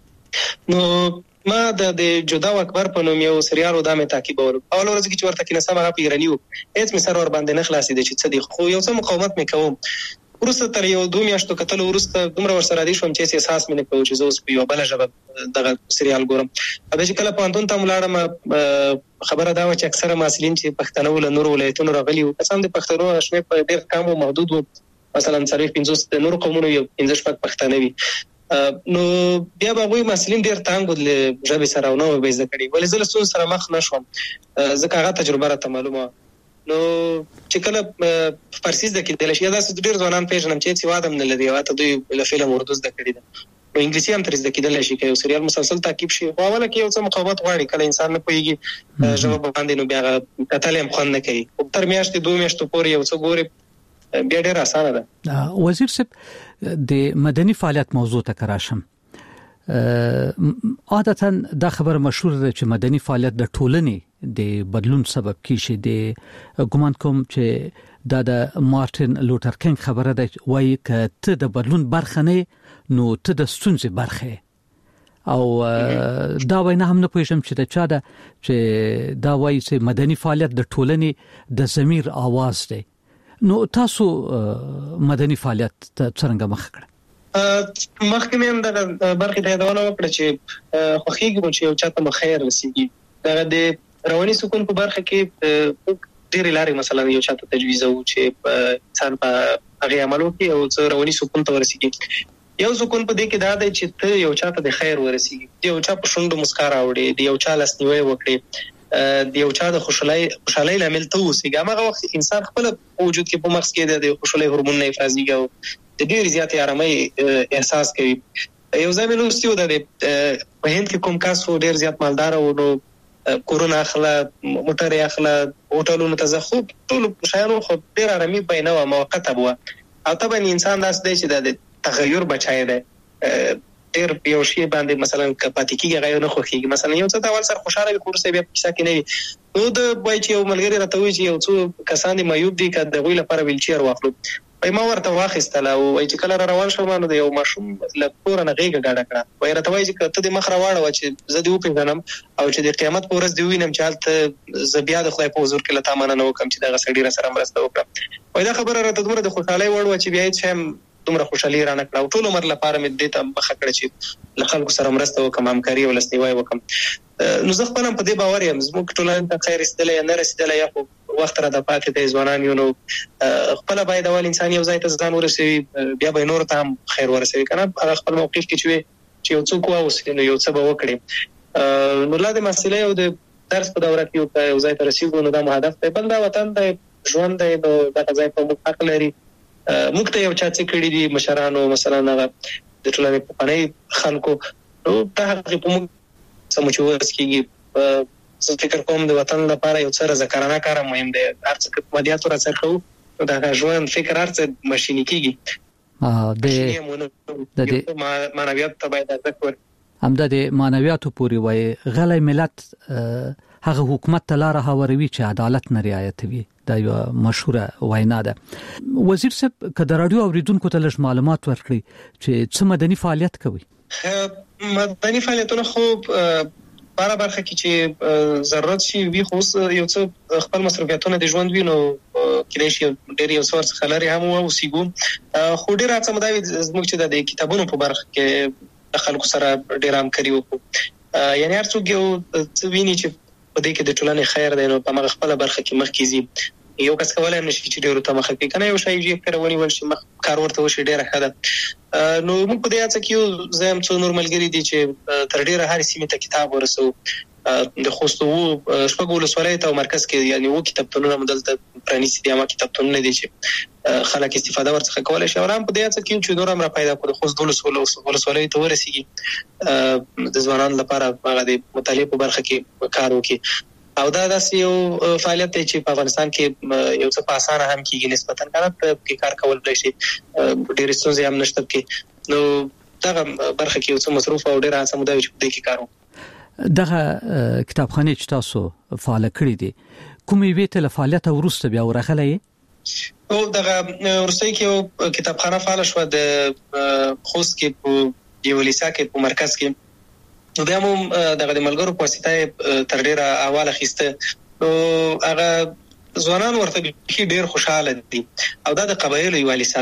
نو ما د جدا او اکبر په نوم یو سریال و دا مې تعقیبول. اول ورځ کې چې ورته کې نسم هغه پیرانیو هیڅ مې سر ور باندې نه خلاصې دي چې څه دي خو یو څه مقاومت مې کوم. ورسته تر یو دوه میاشتو کتل ورسته دومره ورسره دي شوم چې احساس مې نه کوم چې زه اوس په یو بل ژبه دغه سریال ګورم. دا چې کله پوهنتون ته ولاړم خبره دا و چې اکثره محصلین چې پښتانه ول نور ولایتونو راغلي وو، قسم دې پښتنو شمه په ډېر کم او محدود وو، مثلا څلور پنځوس د نور قومونو یو پنځه شپږ پښتانه وي. نو بیا به وایي محصلین ډېر تانګ ول ژبه سره نو به زده کړي، ولې زه له څه سره مخ نشوم ځکه هغه تجربه راته معلومه. نو چې کله فارسی زده کېدل شي دا څه ډېر ځوانان پیژنم چې څه وادم نه لري، واته دوی له فلم اردو زده کړي ده، نو انګلیسي هم تر زده کېدل شي که یو سریال مسلسل تعقیب شي، خو اوله کې یو څه مقاومت غواړي، کله انسان نه پوهیږي ژبه باندې نو بیا کتل هم خوند نه کوي. تر میاشتې دوه میاشتو پورې یو څه ګوري بیا ډېر اسانه ده. وزیر صاحب د مدني فعالیت موضوع ته کراشم، عادتا دا خبر مشهور ده چې مدني فعالیت د ټولنې د بدلون سبب کیږي. د ګومان کوم چې دا د مارټین لوتر کینګ خبره ده، وایي ک ته د بدلون برخه نه نو ته د ستونزې برخه، او دا وینا هم نه پوهیږم چې دا چا ده چې دا وایي چې مدني فعالیت د ټولنې د ضمیر आवाज دی. نو تاسو مدني فعالیت څنګه مخ کړ؟ مخکې مې د برخې ته یادونه وکړه چې خوښیږم چې یو چاته مخیر رسیږي. دا د رواني سکون په برخه کې ډېر لارې مثلا یو چاته تجویزو چې انسان په هغه عملو کې او څو رواني سکون ته ورسیږي. یو سکون په دې کې دا دی چې ته یو چاته د خیر ورسیږي، یو چا په شونډو مسکا راوړي، یو چا لاسنیوي وکړي، د یو چا د خوشحالي خوشحالي لامل ته اوسېږي. هغه وخت انسان خپل وجود کې په مغز کې د خوشحالي هورمون نه افرازيږي او د ډېر زیات آرامۍ احساس کوي. یو ځای مې لوستي و د په هند کې کوم کس ډېر زیات مالدار و، نو کورونه اخله، موټر یې اخله، هوټلونو ته ځه، خو ټول شیانو خو ډېر آرامي بینه وه، موقته به وه. او طبعا انسان داسې دی چې د تغیر بچی دی، ډېر یو شی باندې مثلا که پاتې کېږي هغه نه خوښېږي. مثلا یو څه ته اول سر خوشحاله وي خو وروسته بیا په کیسه کې نه وي. نو د وایي چې یو ملګري راته وایي چې یو څو کسان دي معیوب دي، که د هغوی لپاره ویلچیر واخلو. وایي ما ورته واخیستله او وایي چې کله را روان شوم نو د یو ماشوم له کوره نه غېږه ډډه کړه. وایي راته وایي چې که ته دې مخ راواړوه چې زه دې وپېژنم او چې د قیامت په ورځ دې ووینم چې هلته زه بیا د خدای په حضور کې له تا مننه وکړم چې دغه سړي راسره مرسته وکړه. وایي دا خبره راته دومره د خوشحالۍ وړ وه چې بیا هېڅ شی هم دومره خوشحالي رانه کړه او ټول عمر لپاره مې دې ته مخه کړه چې له خلکو سره مرسته وکړم، همکاري او لاسنیوی وکړم. نو زه خپل هم په دې باور یم زموږ ټولنې ته خیر رسېدلی یا نه رسېدلی، یا خو وخت را د پاتې دی ځوانان یو، نو خپله باید اول انسان یو ځای ته ځان ورسوي، بیا به نورو ته هم خیر ورسوي، که نه هغه خپل موقف کې چې وي چې یو څوک واوسي نو یو څه به وکړي. نو لا د محصلۍ او د درس په دوره کې که یو ځای ته رسېږو نو دا مو هدف دی. بل دا وطن دی، ژوند دی، نو دغه ځای په موږ حق لري. موږ ته یو چا څه کړي دي مشرانو، مثلا هغه د ټولنې پخواني خلکو، نو دا هغې په موږ څه مو چې وس کېږي. زه فکر کوم د وطن لپاره یو څه رضاکارانه کار مهم دی. هر څه که په مادیاتو راڅرخوو نو د هغه ژوند فکر هر څه ماشیني کېږي. د معنویاتو ته باید ارزښت ورکړو. همدا د معنویاتو پورې وایي غلی ملت هغه حکومت ته لاره هواروي چې عدالت نه رعایتوي. دا یو مشهوره وینا ده. وزیر صاحب که د رادیو اوریدونکو ته لږ معلومات ورکړي چې څه مدني فعالیت کوي؟ مدني فعالیتونه خو باره برخه کې چې ضرورت شي وي، خو یو څه خپل مصروفیتونه د ژوند وي نو کېدای شي ډېر یو څه ورڅخه لرې هم واوسېږو. خو ډېره هڅه مو دا وي زموږ چې د کتابونو په برخه کې د خلکو سره ډېره همکاري وکړو. یعنې هر څوک یو څه ویني چې په دې کې د ټولنې خیر دی نو په هغه خپله برخه کې مخکې ځي. یو کس کولی هم نشي چې ډېرو ته مخه کړي، که نه یو شی یې کره ونیول شي مخ کار ورته وشي ډېره ښه ده. نو موږ په دې هڅه کې یو زه هم څو نور ملګري دي چې تر ډېره هرې سیمې ته کتاب ورسوو. د خوست اوو شپږو ولسوالیو ته او مرکز کې یعنې اووه کتابتونونه مو دلته پرانیستي دي، همه کتابتونونه دي چې خلک استفاده ورڅخه کولی شي. او هم په دې هڅه کې یو چې نور هم را پیدا کړو د خوست دولسو ولسوالیو ته ورسېږي، د ځوانانو لپاره هغه د مطالعې په برخه کې کار وکړي. او دا داسې یو فعالیت دی چې په افغانستان کې یو څه په اسانه هم کېږي نسبتاً، که نه پکې کار کولی شي، ډېرې ستونزې هم نشته پکې. نو دغه برخه کې یو څه مصروف او ډېره هڅه مو دا وي چې په دې کې کار وکړو. دغه کتابخانې چې تاسو فعاله کړې دي کومې یوې ته له فعالیته وروسته بیا ورغلی یې؟ او دغه وروستۍ کې یو کتابخانه فعاله شوه د خوست کې په یوه لیسا کې په مرکز کې. نو بیا مو دغه د ملګرو په واسطه تر ډېره احوال اخیسته. نو هغه ځوانان ورته بیخي ډېر خوشحاله دي او دا د قبایلو یوه لیسا ده.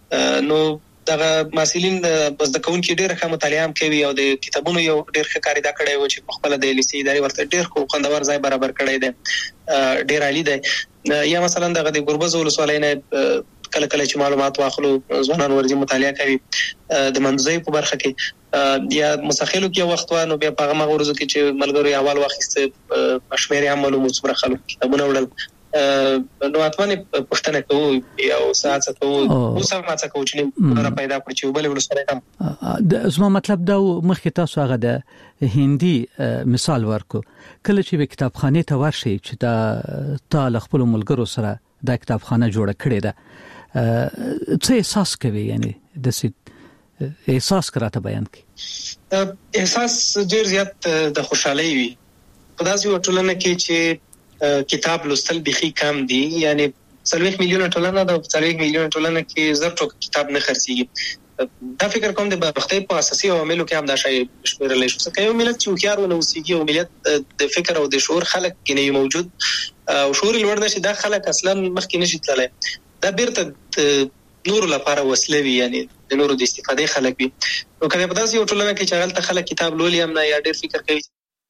نو دغه محصلین بس د کون کې ډېر ښه مطالعه هم کوي او د کتابونو یو ډېر ښه کاری دا کړی و چې خپل د لیسې ادارې ورته ډېر خو خوندور ځای برابر کړی دی ډېر عالی دی یا مثلا دغه د ګربز ولسوالۍ نه کله کله چې معلومات واخلو ځوانان ورځي مطالعه کوي د منځي په برخه کې یا مسخلو کې وخت وانه بیا په هغه ورځو کې چې ملګری اول واخیسته مشمیر هم معلومات سره خلک کتابونه وړل نو اتمنه پښتنه کوو او ساعت کوو او سمات کوو چې نور پیدا کړی چې بل ولسره هم د زما مطلب دا مخکې تاسو هغه د هندي مثال ورکو کله چې کتابخانه ته ورشي چې دا تال خپل ملګرو سره د کتابخانه جوړه کړې ده څه احساس کوي یعنی د سې احساس کراته بیان کی احساس ډیر زیات د خوشحالي وي په داسې ټولنه کې چې کتاب لوستل بخي کم دي یعنی څلوېښت میلیونه ټولنه د څلوېښت میلیونه ټولنه کې زر ټوک کتاب نه خرڅيږي دا فکر کوم د بختي په اساسي عواملو کې هم دا شی شمیرل شي څنګه یو ملت چې خيار ونه وسیږي او ملت د فکر او د شعور خلک کې نه موجود او شعور لوړ نشي دا خلک اصلا مخکې نشي تللی دا بیرته نور لپاره وسله وي یعنی د نورو د استفادې خلک وي نو کله په داسې یو ټولنه کې چې هغه خلک کتاب لولي هم نه یا ډېر فکر کوي